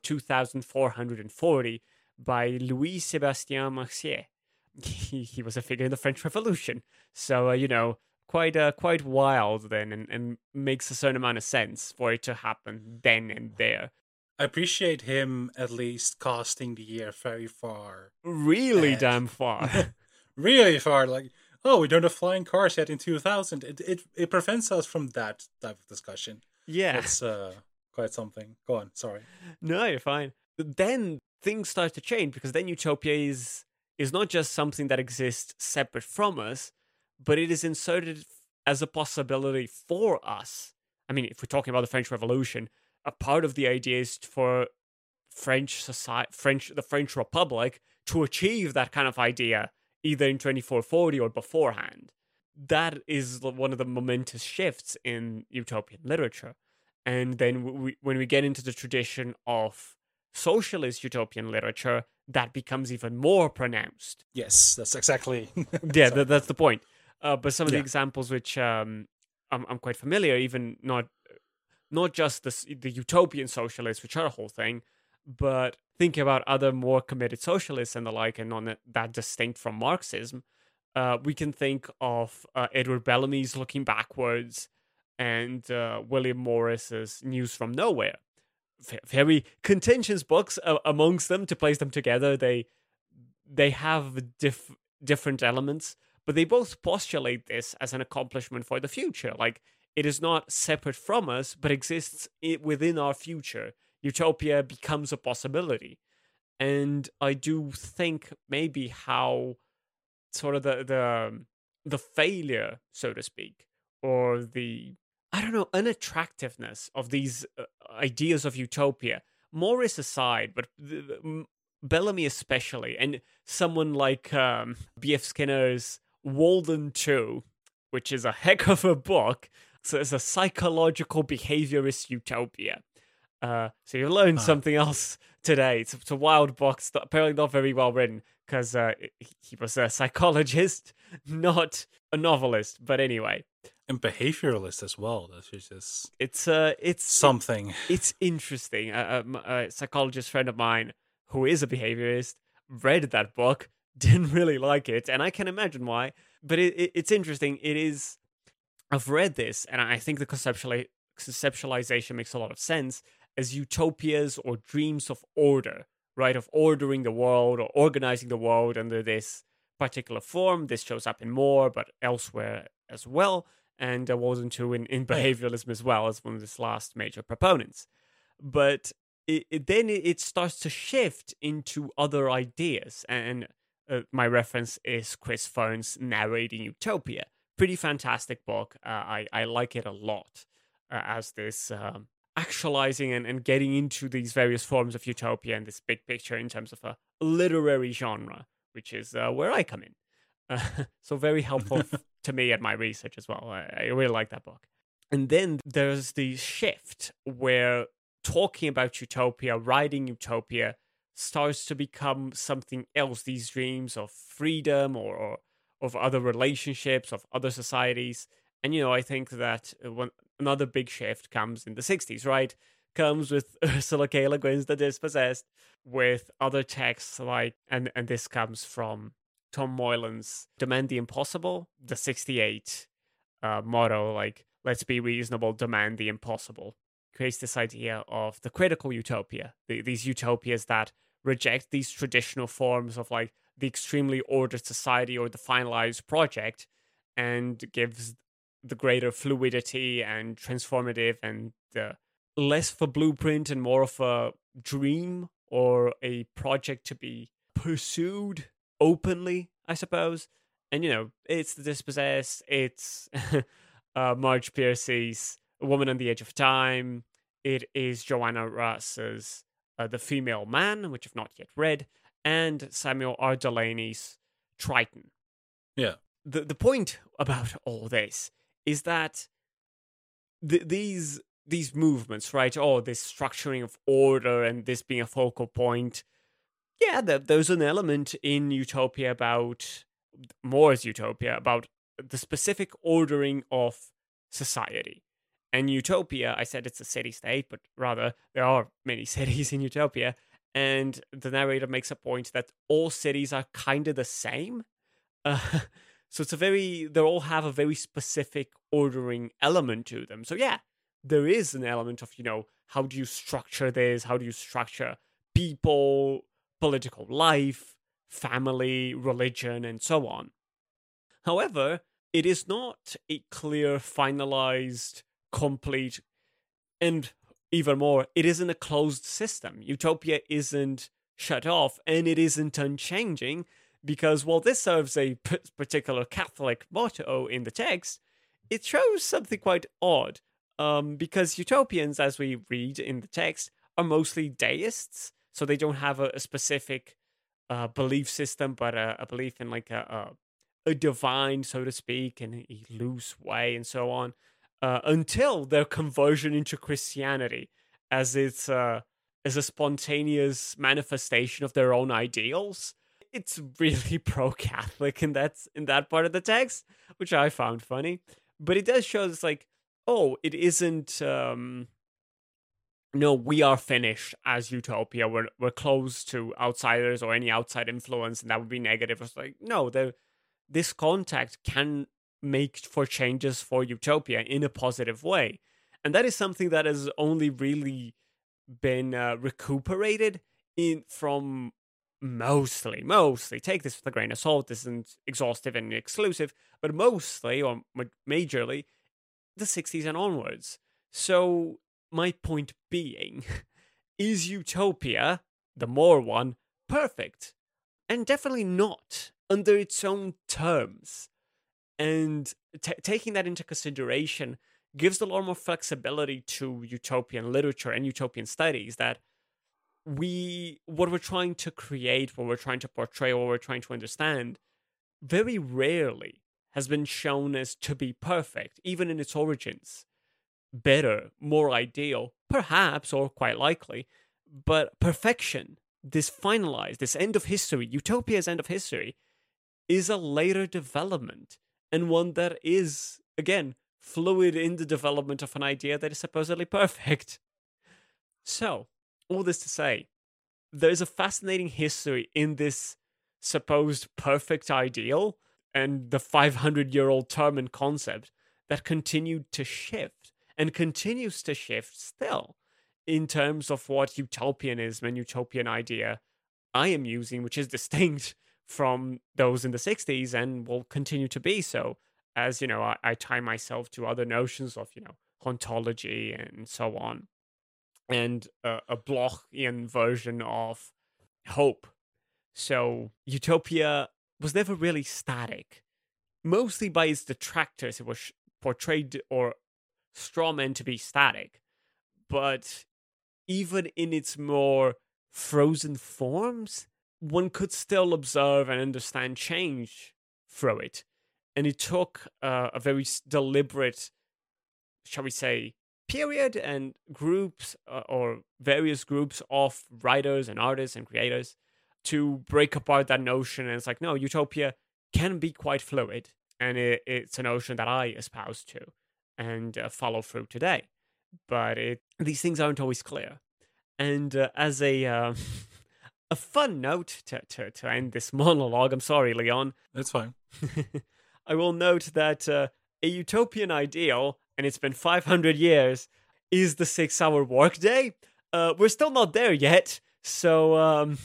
2440, by Louis Sebastien Mercier. He was a figure in the French Revolution. So, quite wild then, and makes a certain amount of sense for it to happen then and there. I appreciate him at least casting the year very far. Really ahead. damn far. Really far. Like, oh, we don't have flying cars yet in 2000. It prevents us from that type of discussion. Yeah. It's quite something. Go on, sorry. No, you're fine. But then things start to change, because then utopia is not just something that exists separate from us, but it is inserted as a possibility for us. I mean, if we're talking about the French Revolution, a part of the idea is for the French Republic to achieve that kind of idea, either in 2440 or beforehand. That is one of the momentous shifts in utopian literature. And then when we get into the tradition of socialist utopian literature, that becomes even more pronounced. Yes, that's exactly. Yeah, that's the point. But some of the examples which I'm quite familiar, even not just the utopian socialists, which are a whole thing, but thinking about other more committed socialists and the like, and on that distinct from Marxism, we can think of Edward Bellamy's Looking Backwards and William Morris's News from Nowhere. Very contentious books amongst them. To place them together, they have different elements, but they both postulate this as an accomplishment for the future. Like, it is not separate from us, but exists within our future. Utopia becomes a possibility. And I do think maybe how sort of the failure, so to speak, or the, I don't know, unattractiveness of these ideas of utopia, Morris aside, but Bellamy especially, and someone like B.F. Skinner's Walden 2, which is a heck of a book. So it's a psychological behaviorist utopia. So you learned something else today. It's a wild book, apparently not very well written, because he was a psychologist, not a novelist. But anyway, and behavioralist as well. That's just it's something. It's interesting. A psychologist friend of mine who is a behaviorist read that book, didn't really like it, and I can imagine why. But it's interesting. It is. I've read this, and I think the conceptualization makes a lot of sense as utopias or dreams of order, right? Of ordering the world or organizing the world under this particular form. This shows up in More, but elsewhere as well. And Walden 2 in behavioralism as well, as one of his last major proponents. But then it starts to shift into other ideas. And my reference is Chris Fohn's Narrating Utopia. Pretty fantastic book. I like it a lot. as this actualizing and getting into these various forms of utopia and this big picture in terms of a literary genre, which is where I come in. So very helpful to me at my research as well. I really like that book. And then there's the shift where talking about utopia, writing utopia, starts to become something else. These dreams of freedom or of other relationships, of other societies. And, I think that another big shift comes in the 60s, right? Comes with Ursula K. Le Guin's The Dispossessed, with other texts like, and this comes from Tom Moylan's Demand the Impossible, the 68 motto, like, let's be reasonable, demand the impossible. Creates this idea of the critical utopia, these utopias that reject these traditional forms of like the extremely ordered society or the finalized project, and gives the greater fluidity and transformative and less of a blueprint and more of a dream or a project to be pursued openly, I suppose. And, it's The Dispossessed, it's Marge Piercy's A Woman on the Edge of Time, it is Joanna Russ's The Female Man, which I've not yet read, and Samuel R. Delaney's Triton. Yeah. The point about all this is that these movements, right? Oh, this structuring of order and this being a focal point. Yeah, there's an element in Utopia about More's Utopia about the specific ordering of society. And Utopia, I said it's a city-state, but rather there are many cities in Utopia. And the narrator makes a point that all cities are kind of the same. So they all have a very specific ordering element to them. So yeah, there is an element of, how do you structure this? How do you structure people, political life, family, religion, and so on. However, it is not a clear, finalized, complete, and even more, it isn't a closed system. Utopia isn't shut off, and it isn't unchanging, because while this serves a particular Catholic motto in the text, it shows something quite odd, because utopians, as we read in the text, are mostly deists, so they don't have a specific belief system, but a belief in like a divine, so to speak, in a loose way, and so on, until their conversion into Christianity, as it's as a spontaneous manifestation of their own ideals. It's really pro-Catholic in that part of the text, which I found funny. But it does show it's like, oh, it isn't. No, we are finished as Utopia. We're close to outsiders or any outside influence, and that would be negative. It's like, no, this contact can make for changes for Utopia in a positive way, and that is something that has only really been recuperated from mostly take this with a grain of salt. This isn't exhaustive and exclusive, but mostly or majorly the 60s and onwards. So my point being, is Utopia, the More one, perfect? And definitely not under its own terms. And taking that into consideration gives a lot more flexibility to utopian literature and utopian studies, that what we're trying to create, what we're trying to portray, what we're trying to understand, very rarely has been shown as to be perfect, even in its origins. Better, more ideal, perhaps, or quite likely, but perfection, this finalized, this end of history, Utopia's end of history, is a later development, and one that is, again, fluid in the development of an idea that is supposedly perfect. So, all this to say, there's a fascinating history in this supposed perfect ideal and the 500-year-old term and concept that continued to shift and continues to shift still in terms of what utopianism and utopian idea I am using, which is distinct from those in the 60s and will continue to be so, as, I tie myself to other notions of, ontology and so on, and a Blochian version of hope. So Utopia was never really static. Mostly by its detractors, it was portrayed or straw meant to be static, but even in its more frozen forms, one could still observe and understand change through it. And it took a very deliberate, shall we say, period and groups or various groups of writers and artists and creators to break apart that notion. And it's like, no, utopia can be quite fluid. And it's a notion that I espouse to and follow through today. But these things aren't always clear. And as a a fun note to end this monologue, I'm sorry, Leon. That's fine. I will note that a utopian ideal, and it's been 500 years, is the 6-hour workday. We're still not there yet, so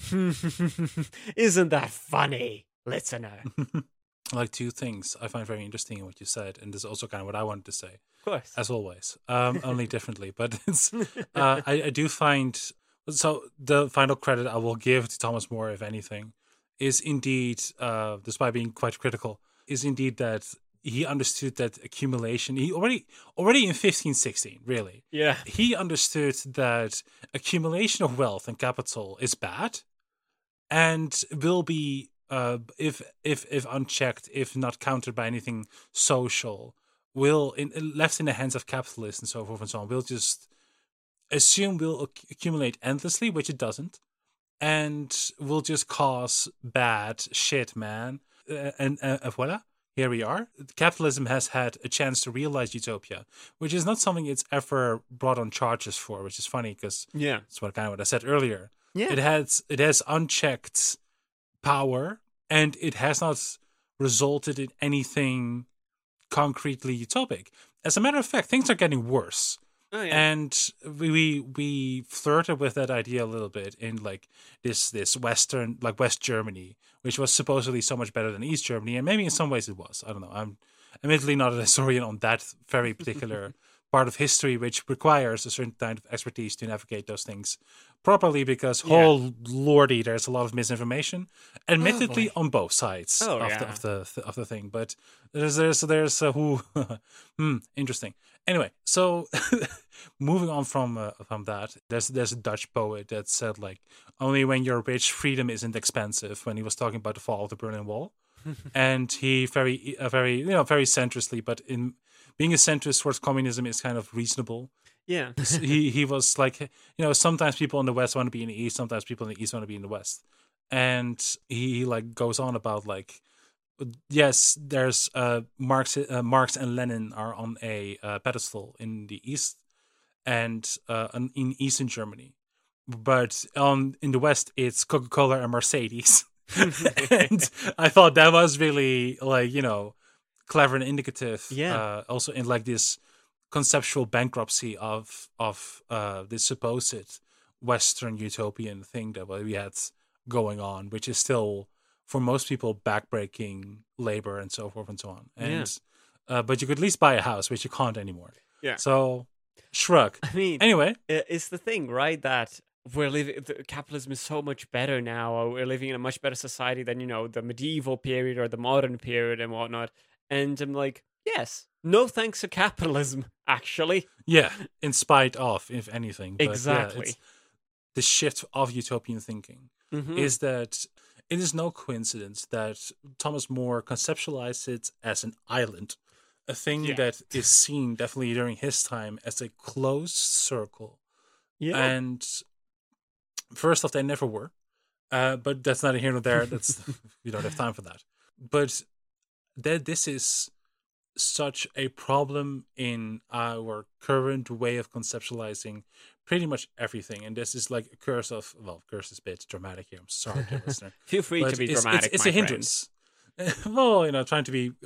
isn't that funny, listener? Like two things I find very interesting in what you said, and this is also kind of what I wanted to say. Of course. As always, only differently. But it's I do find, so the final credit I will give to Thomas More, if anything, is indeed, despite being quite critical, is indeed that he understood that accumulation. He already in 1516, really. Yeah. He understood that accumulation of wealth and capital is bad, and will be if unchecked, if not countered by anything social, will left in the hands of capitalists and so forth and so on, will just assume will accumulate endlessly, which it doesn't, and will just cause bad shit, man. And voila, here we are. Capitalism has had a chance to realize utopia, which is not something it's ever brought on charges for, which is funny because it's what I said earlier. Yeah, it has unchecked power, and it has not resulted in anything concretely utopic. As a matter of fact, things are getting worse. Oh, yeah. And we flirted with that idea a little bit in like this Western, like West Germany, which was supposedly so much better than East Germany, and maybe in some ways it was. I don't know. I'm admittedly not a historian on that very particular part of history, which requires a certain kind of expertise to navigate those things properly, because oh lordy, there's a lot of misinformation, admittedly on both sides of the thing. But there's interesting. Anyway, so moving on from that, there's a Dutch poet that said like, only when you're rich, freedom isn't expensive, when he was talking about the fall of the Berlin Wall. And he very centristly, but in being a centrist towards communism is kind of reasonable. Yeah. he was like, sometimes people in the West want to be in the East, sometimes people in the East want to be in the West. And he like goes on about like, yes, there's Marx and Lenin are on a pedestal in the East and in Eastern Germany, but in the West it's Coca-Cola and Mercedes. And I thought that was really like, clever and indicative. Yeah. Also in like this conceptual bankruptcy of this supposed Western utopian thing that we had going on, which is still for most people backbreaking labor and so forth and so on. And but you could at least buy a house, which you can't anymore. Yeah. So shrug. I mean, anyway, it's the thing, right? That capitalism is so much better now. We're living in a much better society than the medieval period or the modern period and whatnot. And I'm like, yes, no thanks to capitalism, actually. Yeah, in spite of, if anything. But exactly. The shift of utopian thinking is that it is no coincidence that Thomas More conceptualized it as an island, a thing that is seen definitely during his time as a closed circle. Yeah. And first off, they never were, but that's neither here nor there. That's we don't have time for that. But that this is such a problem in our current way of conceptualizing pretty much everything, and this is like a curse of curse is a bit dramatic here. I'm sorry, dear listener. Feel free to be dramatic. It's a hindrance. Well, trying to be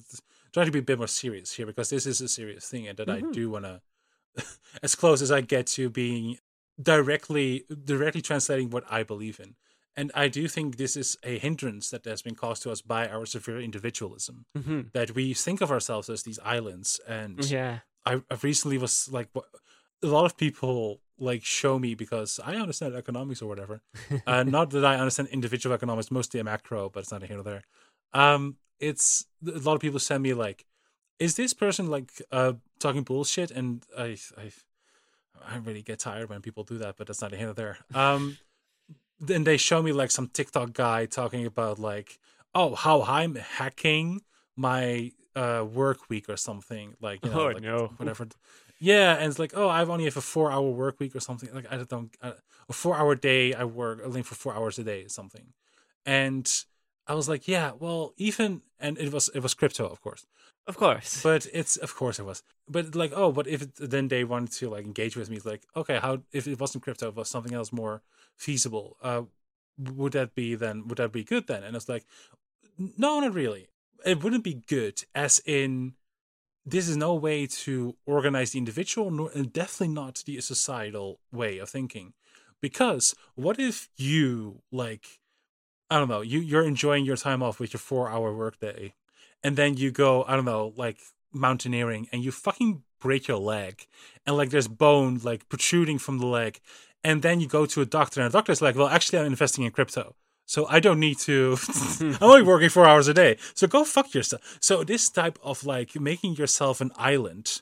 a bit more serious here, because this is a serious thing, and that I do want to, as close as I get to being directly translating what I believe in. And I do think this is a hindrance that has been caused to us by our severe individualism, that we think of ourselves as these islands. And I recently was like, a lot of people like show me, because I understand economics or whatever. Not that I understand individual economics, mostly a macro, but it's not here or there. It's a lot of people send me like is this person like talking bullshit? And I really get tired when people do that, but that's neither here nor there. Then they show me like some TikTok guy talking about like, oh, how I'm hacking my work week or something, like, you know, Oh like no. whatever. Yeah, and it's like, oh, I've only have a 4 hour work week or something. Like, I don't a 4 hour day. I work only for 4 hours a day or something. And I was like, yeah, well, even, and it was crypto, of course. Of course. But it's, of course it was. But like, oh, but if then they wanted to like engage with me, it's like, okay, how, if it wasn't crypto, it was something else more feasible. Would that be good then? And it's like, no, not really. It wouldn't be good, as in, this is no way to organize the individual, nor, and definitely not the societal way of thinking. Because what if you, like, I don't know, you're enjoying your time off with your 4 hour workday, and then you go, I don't know, like mountaineering, and you fucking break your leg, and like there's bone like protruding from the leg, and then you go to a doctor, and the doctor's like, well, actually, I'm investing in crypto, so I don't need to. I'm only working 4 hours a day, so go fuck yourself. So this type of like making yourself an island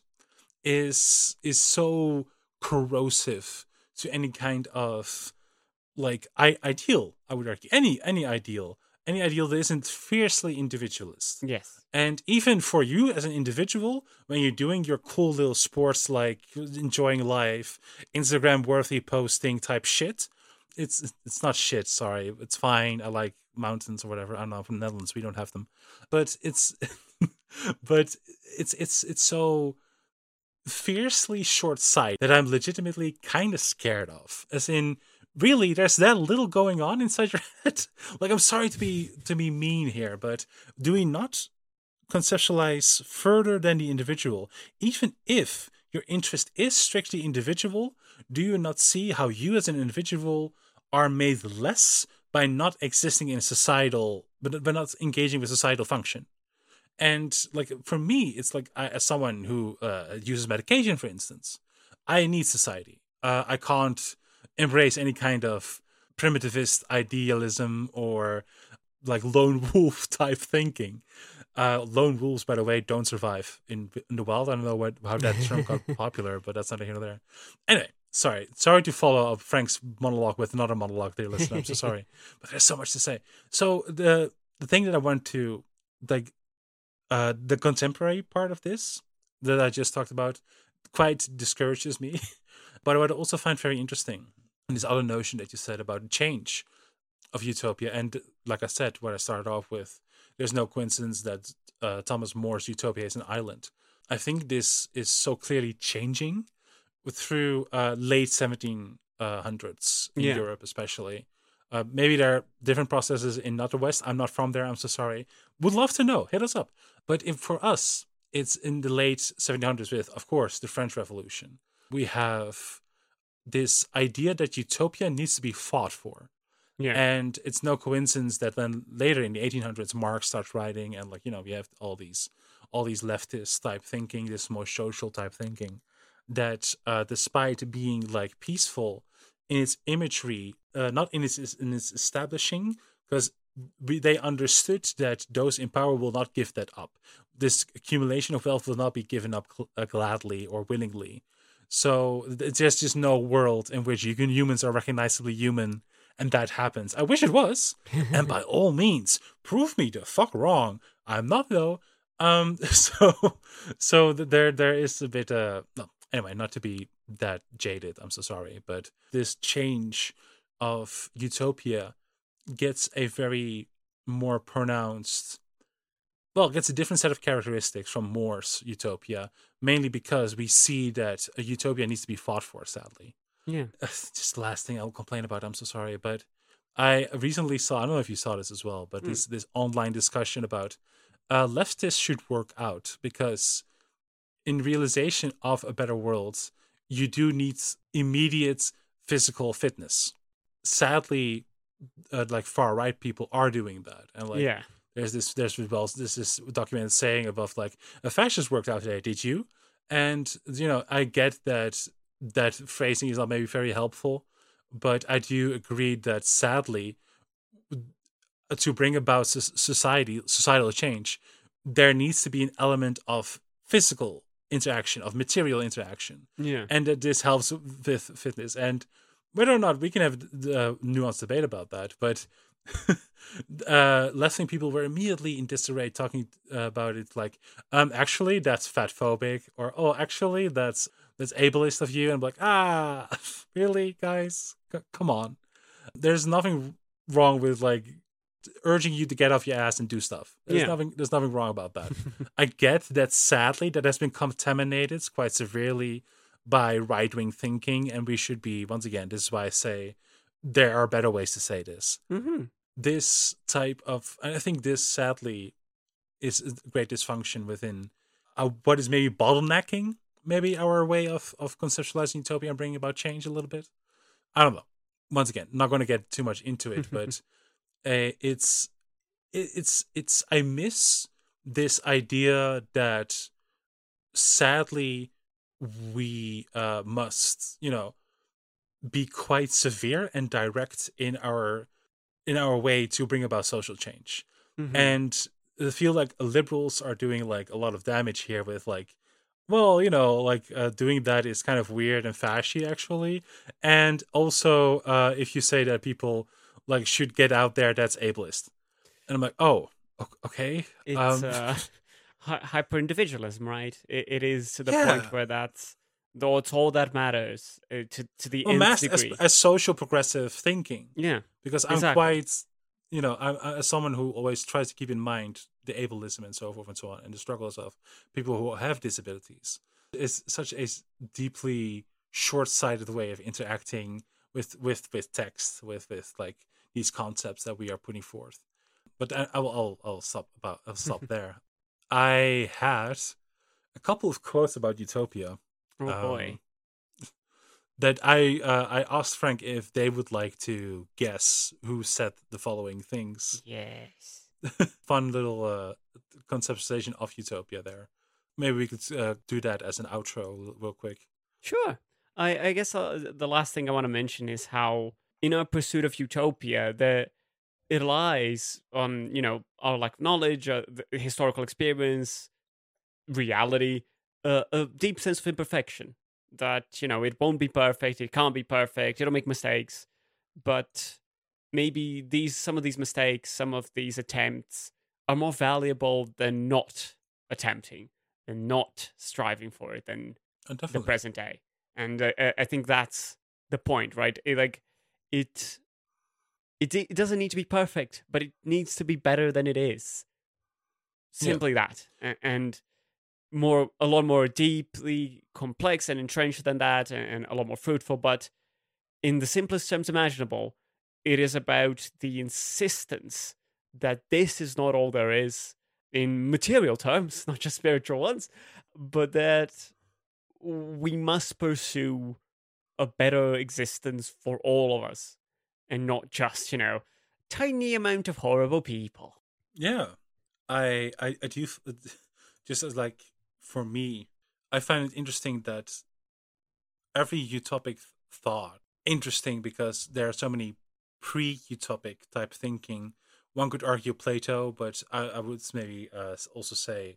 is so corrosive to any kind of like ideal. I would argue any ideal, that isn't fiercely individualist. Yes. And even for you as an individual, when you're doing your cool little sports, like enjoying life, Instagram worthy posting type shit, it's not shit. Sorry, it's fine. I like mountains or whatever. I don't know. I'm from the Netherlands, we don't have them, but it's but it's so fiercely short-sighted that I'm legitimately kind of scared of. As in, really, there's that little going on inside your head. Like, I'm sorry to be mean here, but do we not conceptualize further than the individual? Even if your interest is strictly individual, do you not see how you as an individual are made less by not existing in a societal, but by not engaging with societal function? And like, for me, it's like, as someone who uses medication, for instance, I need society. I can't embrace any kind of primitivist idealism or like lone wolf type thinking. Lone wolves, by the way, don't survive in the wild. I don't know how that term got popular, but that's neither here nor there. Anyway, sorry to follow up Frank's monologue with another monologue, dear listener. I'm so sorry, but there's so much to say. So the thing that I want to like, the contemporary part of this that I just talked about quite discourages me. But what I also find very interesting, and this other notion that you said about change of utopia, and like I said, what I started off with, there's no coincidence that Thomas More's Utopia is an island. I think this is so clearly changing through late 1700s in Europe, especially. Maybe there are different processes in the West. I'm not from there. I'm so sorry. Would love to know. Hit us up. But if for us, it's in the late 1700s with, of course, the French Revolution. We have this idea that utopia needs to be fought for. Yeah. And it's no coincidence that then later in the 1800s, Marx starts writing, and like, you know, we have all these leftist type thinking, this more social type thinking, that despite being like peaceful in its imagery, not in its establishing, because they understood that those in power will not give that up. This accumulation of wealth will not be given up gladly or willingly. So there's just no world in which humans are recognizably human, and that happens. I wish it was, and by all means, prove me the fuck wrong. I'm not though. So there is a bit. No, anyway, not to be that jaded. I'm so sorry, but this change of utopia gets a very more pronounced, well, it gets a different set of characteristics from More's utopia, mainly because we see that a utopia needs to be fought for, sadly. Yeah. Just the last thing I'll complain about, I'm so sorry, but I recently saw, I don't know if you saw this as well, but this online discussion about leftists should work out, because in realization of a better world, you do need immediate physical fitness. Sadly, like far right people are doing that, and like there's this documented saying above like, a fascist worked out today, did you? And you know, I get that phrasing is not maybe very helpful, but I do agree that sadly, to bring about societal change, there needs to be an element of physical interaction, of material interaction. Yeah. And that this helps with fitness. And whether or not we can have the nuanced debate about that, but left-wing people were immediately in disarray talking about it like, actually that's fat phobic, or oh, actually that's ableist of you. And I'm like, really, guys? Come on. There's nothing wrong with like urging you to get off your ass and do stuff. There's nothing wrong about that. I get that sadly that has been contaminated quite severely by right-wing thinking, and we should be, once again, this is why I say there are better ways to say this. Mm-hmm. This type of, and I think this sadly is a great dysfunction within what is maybe bottlenecking maybe our way of conceptualizing utopia and bringing about change a little bit. I don't know. Once again, not going to get too much into it, but it's I miss this idea that sadly we must, be quite severe and direct in our way to bring about social change. Mm-hmm. And I feel like liberals are doing like a lot of damage here with like, well, doing that is kind of weird and fashy actually. And also if you say that people like should get out there, that's ableist. And I'm like, oh, okay. It's hyper individualism, right? It is to the point where that's all that matters to the nth degree. As social progressive thinking. Yeah, because I'm quite, I'm as someone who always tries to keep in mind the ableism and so forth and so on, and the struggles of people who have disabilities. It's such a deeply short-sighted way of interacting with text, with like these concepts that we are putting forth. But I'll stop there. I had a couple of quotes about utopia. Oh boy. That I asked Frank if they would like to guess who said the following things. Yes. Fun little conceptualization of utopia there. Maybe we could do that as an outro real quick. Sure. I guess the last thing I want to mention is how in our pursuit of utopia, it lies on, our like knowledge, the historical experience, reality, a deep sense of imperfection. That, it won't be perfect, it can't be perfect, it'll make mistakes. But maybe some of these mistakes, some of these attempts are more valuable than not attempting, than not striving for it, than the present day. And I think that's the point, right? It doesn't need to be perfect, but it needs to be better than it is. Simply that. And a lot more deeply complex and entrenched than that, and a lot more fruitful. But in the simplest terms imaginable, it is about the insistence that this is not all there is in material terms, not just spiritual ones, but that we must pursue a better existence for all of us, and not just, tiny amount of horrible people. Yeah, I do. Just as like for me, I find it interesting that every utopic thought interesting because there are so many pre-utopic type thinking. One could argue Plato, but I would maybe also say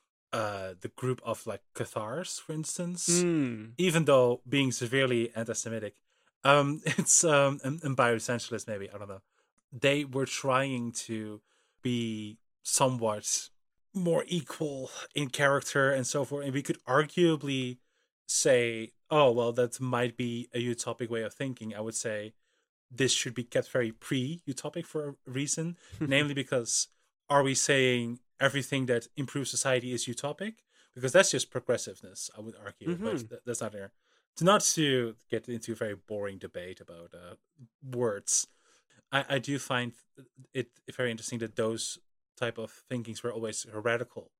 the group of like Cathars, for instance. Even though being severely anti-Semitic, it's and bioessentialist maybe, I don't know. They were trying to be somewhat more equal in character and so forth, and we could arguably say, oh well, that might be a utopic way of thinking. I would say this should be kept very pre-utopic for a reason, namely because are we saying everything that improves society is utopic? Because that's just progressiveness, I would argue, but that's not there. Not to get into a very boring debate about words, I do find it very interesting that those type of thinkings were always heretical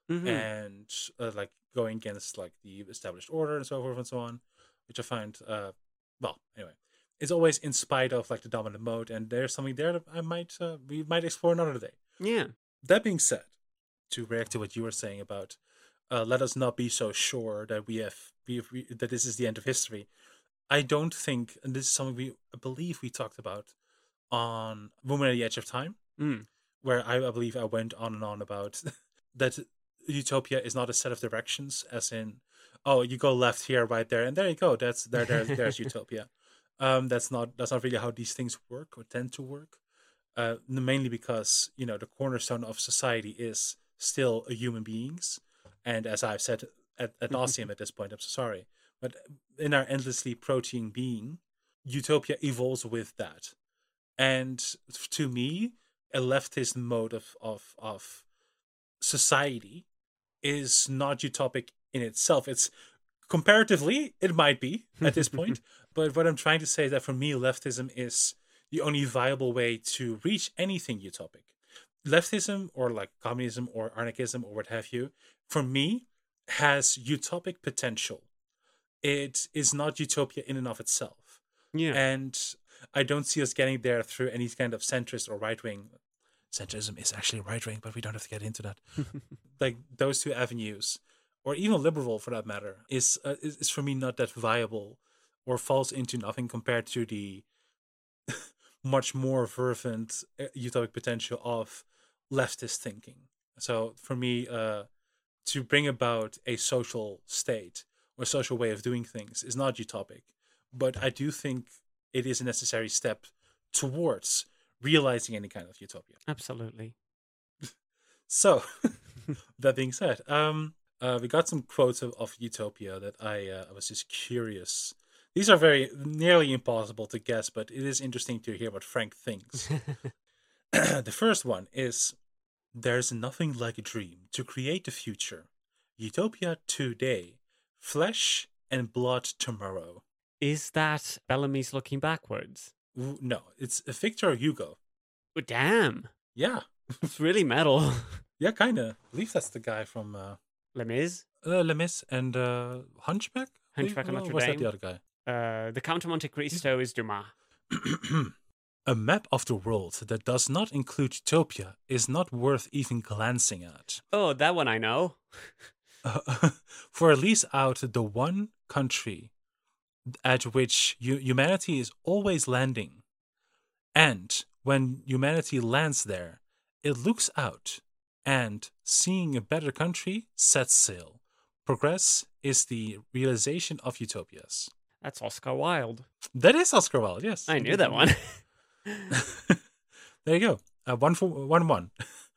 and like going against like the established order and so forth and so on, which I find well, anyway, it's always in spite of like the dominant mode, and there's something there that we might explore another day. Yeah. That being said, to react to what you were saying about let us not be so sure that that this is the end of history. I don't think, and this is something I believe we talked about on Woman at the Edge of Time, where I believe I went on and on about that utopia is not a set of directions, as in, oh, you go left here, right there, and there you go. There's utopia. That's not really how these things work or tend to work. Mainly because the cornerstone of society is still human beings, and as I've said ad nauseum at this point, I'm so sorry, but in our endlessly protein being, utopia evolves with that. And to me, a leftist mode of society is not utopic in itself. It's comparatively, it might be at this point, but what I'm trying to say is that for me, leftism is the only viable way to reach anything utopic. Leftism, or like communism or anarchism or what have you, for me, has utopic potential. It is not utopia in and of itself. Yeah. And I don't see us getting there through any kind of centrist or right-wing. Centrism is actually right-wing, but we don't have to get into that. Like those two avenues, or even liberal for that matter, is for me not that viable, or falls into nothing compared to the much more fervent utopic potential of leftist thinking. So for me, to bring about a social state or social way of doing things is not utopic, but I do think it is a necessary step towards realizing any kind of utopia. Absolutely. So, that being said, we got some quotes of utopia that I was just curious. These are very nearly impossible to guess, but it is interesting to hear what Frank thinks. The first one is, there's nothing like a dream to create the future. Utopia today, flesh and blood tomorrow. Is that Bellamy's Looking Backwards? Ooh, no, it's Victor Hugo. Oh, damn. Yeah. It's really metal. Yeah, kind of. I believe that's the guy from Les Mis? Les Mis and Hunchback? Hunchback of Notre What's that Dame? the other guy? The Count of Monte Cristo is Dumas. A map of the world that does not include utopia is not worth even glancing at. Oh, that one I know. For at least out the one country at which humanity is always landing. And when humanity lands there, it looks out and, seeing a better country, sets sail. Progress is the realization of utopias. That's Oscar Wilde. That is Oscar Wilde, yes. I knew that one. There you go. 1-1.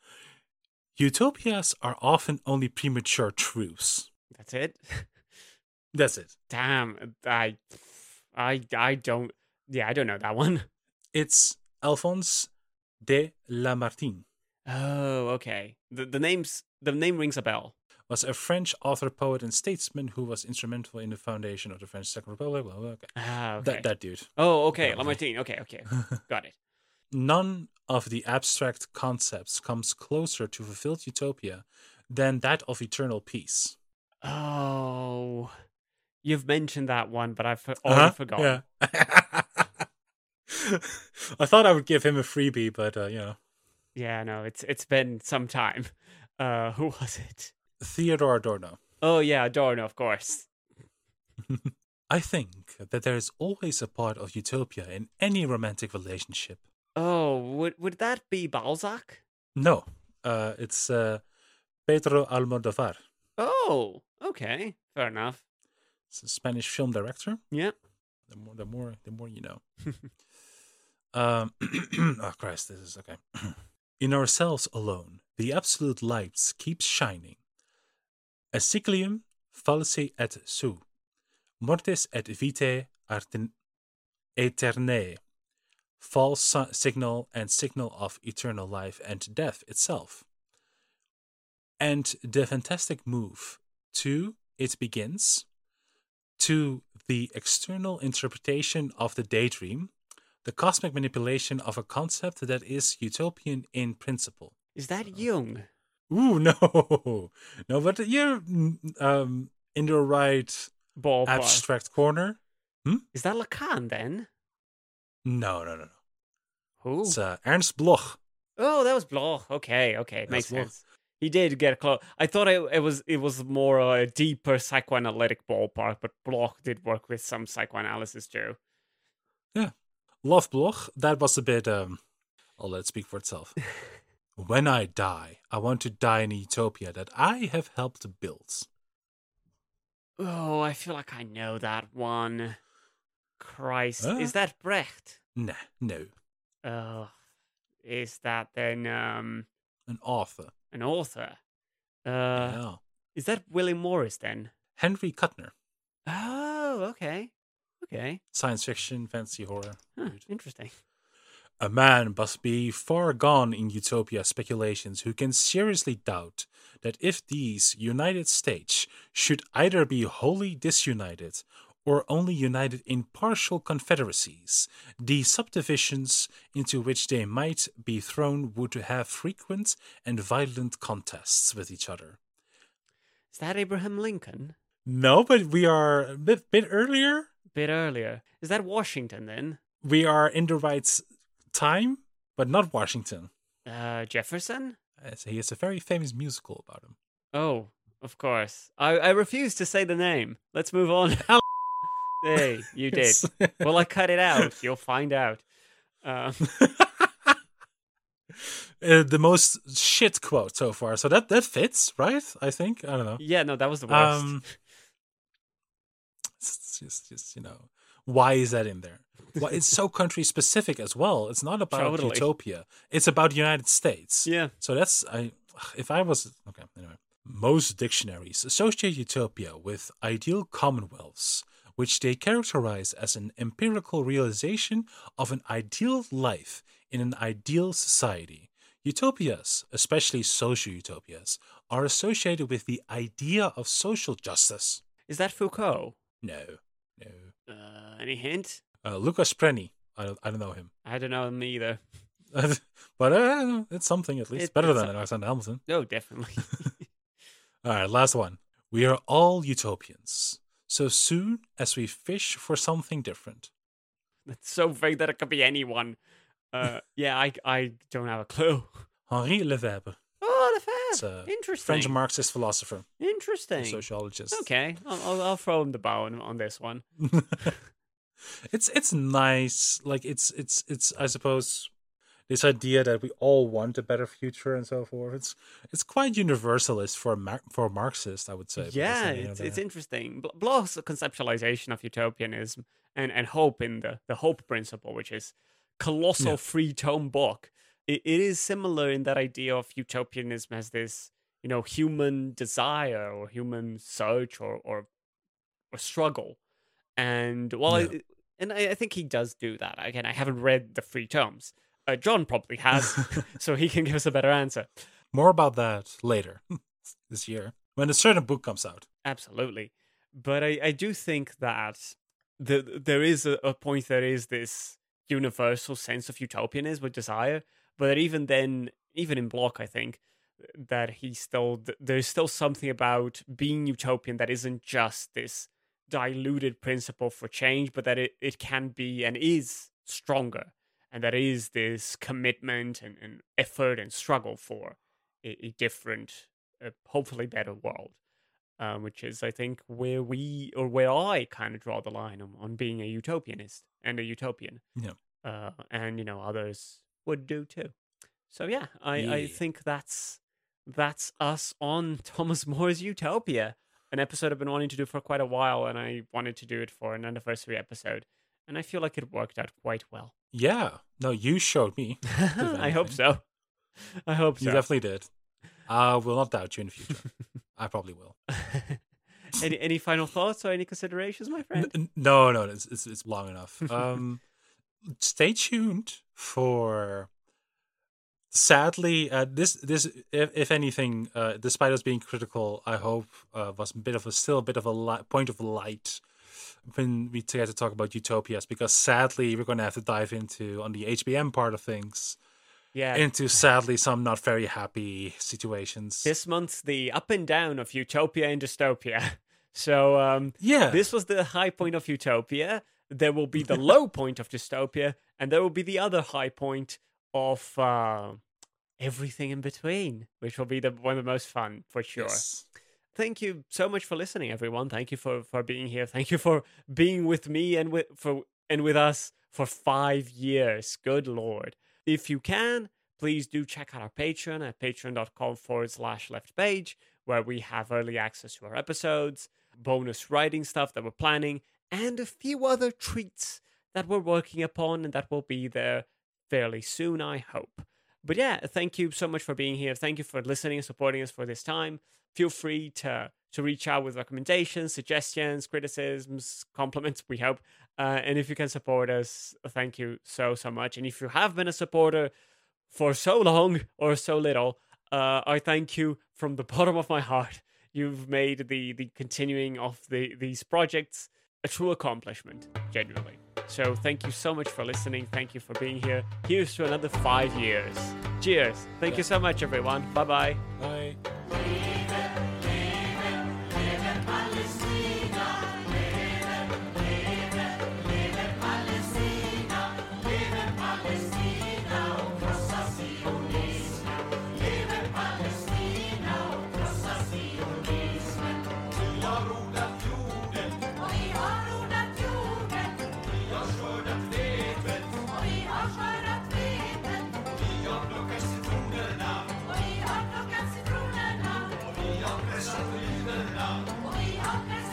Utopias are often only premature truths. That's it? That's it. Damn, I don't... Yeah, I don't know that one. It's Alphonse de Lamartine. Oh, okay. The name rings a bell. Was a French author, poet, and statesman who was instrumental in the foundation of the French Second Republic. Blah, blah, blah. Okay. Ah, okay. That dude. Oh, okay. Lamartine. Okay. Got it. None of the abstract concepts comes closer to fulfilled utopia than that of eternal peace. Oh, you've mentioned that one, but I've already forgotten. Yeah. I thought I would give him a freebie, but Yeah, no, it's been some time. Who was it? Theodore Adorno. Oh yeah, Adorno, of course. I think that there is always a part of utopia in any romantic relationship. Oh, would that be Balzac? No, it's Pedro Almodóvar. Oh, okay, fair enough. It's a Spanish film director. Yeah. The more you know. Oh Christ, this is okay. In ourselves alone, the absolute lights keeps shining. Asiclium falsi et su, mortis et vitae aeternae, false signal and signal of eternal life and death itself. And the fantastic move to it begins, to the external interpretation of the daydream, the cosmic manipulation of a concept that is utopian in principle. Is that Jung? Ooh, no. No, but you're in the right Ballpark. abstract corner. Is that Lacan then? No. Who? It's Ernst Bloch. Oh, that was Bloch. Okay, makes Bloch. sense. He did get close. I thought it was more a deeper psychoanalytic ballpark, but Bloch did work with some psychoanalysis too. Yeah. Love Bloch. That was a bit... I'll let it speak for itself. When I die, I want to die in a utopia that I have helped build. Oh, I feel like I know that one. Christ. Huh? Is that Brecht? Nah, no. Oh, is that then An author. an author? Yeah. Is that William Morris then? Henry Kuttner. Oh, okay. Okay. Science fiction, fantasy, horror. Huh, Dude. interesting. A man must be far gone in utopia speculations who can seriously doubt that if these United States should either be wholly disunited or only united in partial confederacies, the subdivisions into which they might be thrown would have frequent and violent contests with each other. Is that Abraham Lincoln? No, but we are a bit earlier. Bit earlier. Is that Washington then? We are in the right time, but not Washington. Jefferson? He has a very famous musical about him. Oh, of course. I refuse to say the name. Let's move on. Hey, you did. Well, I cut it out. You'll find out. The most shit quote so far. So that fits, right? I think. I don't know. Yeah, no, that was the worst. It's just why is that in there? Well, it's so country specific as well. It's not about utopia. It's about the United States. Yeah. So that's if I was okay. Anyway, most dictionaries associate utopia with ideal commonwealths, which they characterize as an empirical realization of an ideal life in an ideal society. Utopias, especially social utopias, are associated with the idea of social justice. Is that Foucault? No. Any hint? Lucas Prenny. I don't know him. I don't know him either. But it's something at least. It's better than Alexander Hamilton. No, definitely. All right, last one. We are all utopians. So soon as we fish for something different. That's so vague that it could be anyone. Yeah, I don't have a clue. Henri Lefebvre. Oh, Lefebvre. Interesting. French Marxist philosopher. Interesting. Sociologist. Okay, I'll throw him the bone on this one. It's nice. Like it's I suppose this idea that we all want a better future and so forth. It's quite universalist for Marxist, I would say. Yeah, it's interesting. Bloch's conceptualization of utopianism and hope in the hope principle, which is colossal 3-tome book. It is similar in that idea of utopianism as this, human desire or human search or struggle. And I think he does do that. Again, I haven't read the 3 tomes. John probably has, so he can give us a better answer. More about that later this year when a certain book comes out. Absolutely. But I do think that there is a point, there is this universal sense of utopianism with desire, but that even then, even in Bloch, I think that there's still something about being utopian that isn't just this diluted principle for change, but that it can be and is stronger, and that is this commitment and effort and struggle for a different, hopefully better world, which is, I think, where I kind of draw the line on being a utopianist and a utopian. Yeah. And others would do too. So yeah, I think that's us on Thomas More's Utopia, an episode I've been wanting to do for quite a while, and I wanted to do it for an anniversary episode, and I feel like it worked out quite well. Yeah. No, you showed me. I hope so. You definitely did. I will not doubt you in the future. I probably will. Any final thoughts or any considerations, my friend? No, it's long enough. Stay tuned for. Sadly, this if anything, despite us being critical, I hope was still a bit of a point of light when we get to talk about utopias, because sadly we're going to have to dive into on the HBM part of things. Yeah. Into sadly some not very happy situations. This month's the up and down of utopia and dystopia. So this was the high point of utopia. There will be the low point of dystopia, and there will be the other high point of everything in between, which will be one of the most fun for sure. Yes. Thank you so much for listening, everyone. Thank you for being here. Thank you for being with me and with us for 5 years. Good Lord. If you can, please do check out our Patreon at patreon.com/leftpage, where we have early access to our episodes, bonus writing stuff that we're planning, and a few other treats that we're working upon and that will be there fairly soon, I hope. But yeah, thank you so much for being here. Thank you for listening and supporting us for this time. Feel free to reach out with recommendations, suggestions, criticisms, compliments, we hope. And if you can support us, thank you so much. And if you have been a supporter for so long or so little, I thank you from the bottom of my heart. You've made the continuing of these projects a true accomplishment, genuinely. So thank you so much for listening. Thank you for being here. Here's to another 5 years. Cheers. Thank you so much, everyone. Bye-bye. Bye. Och vi har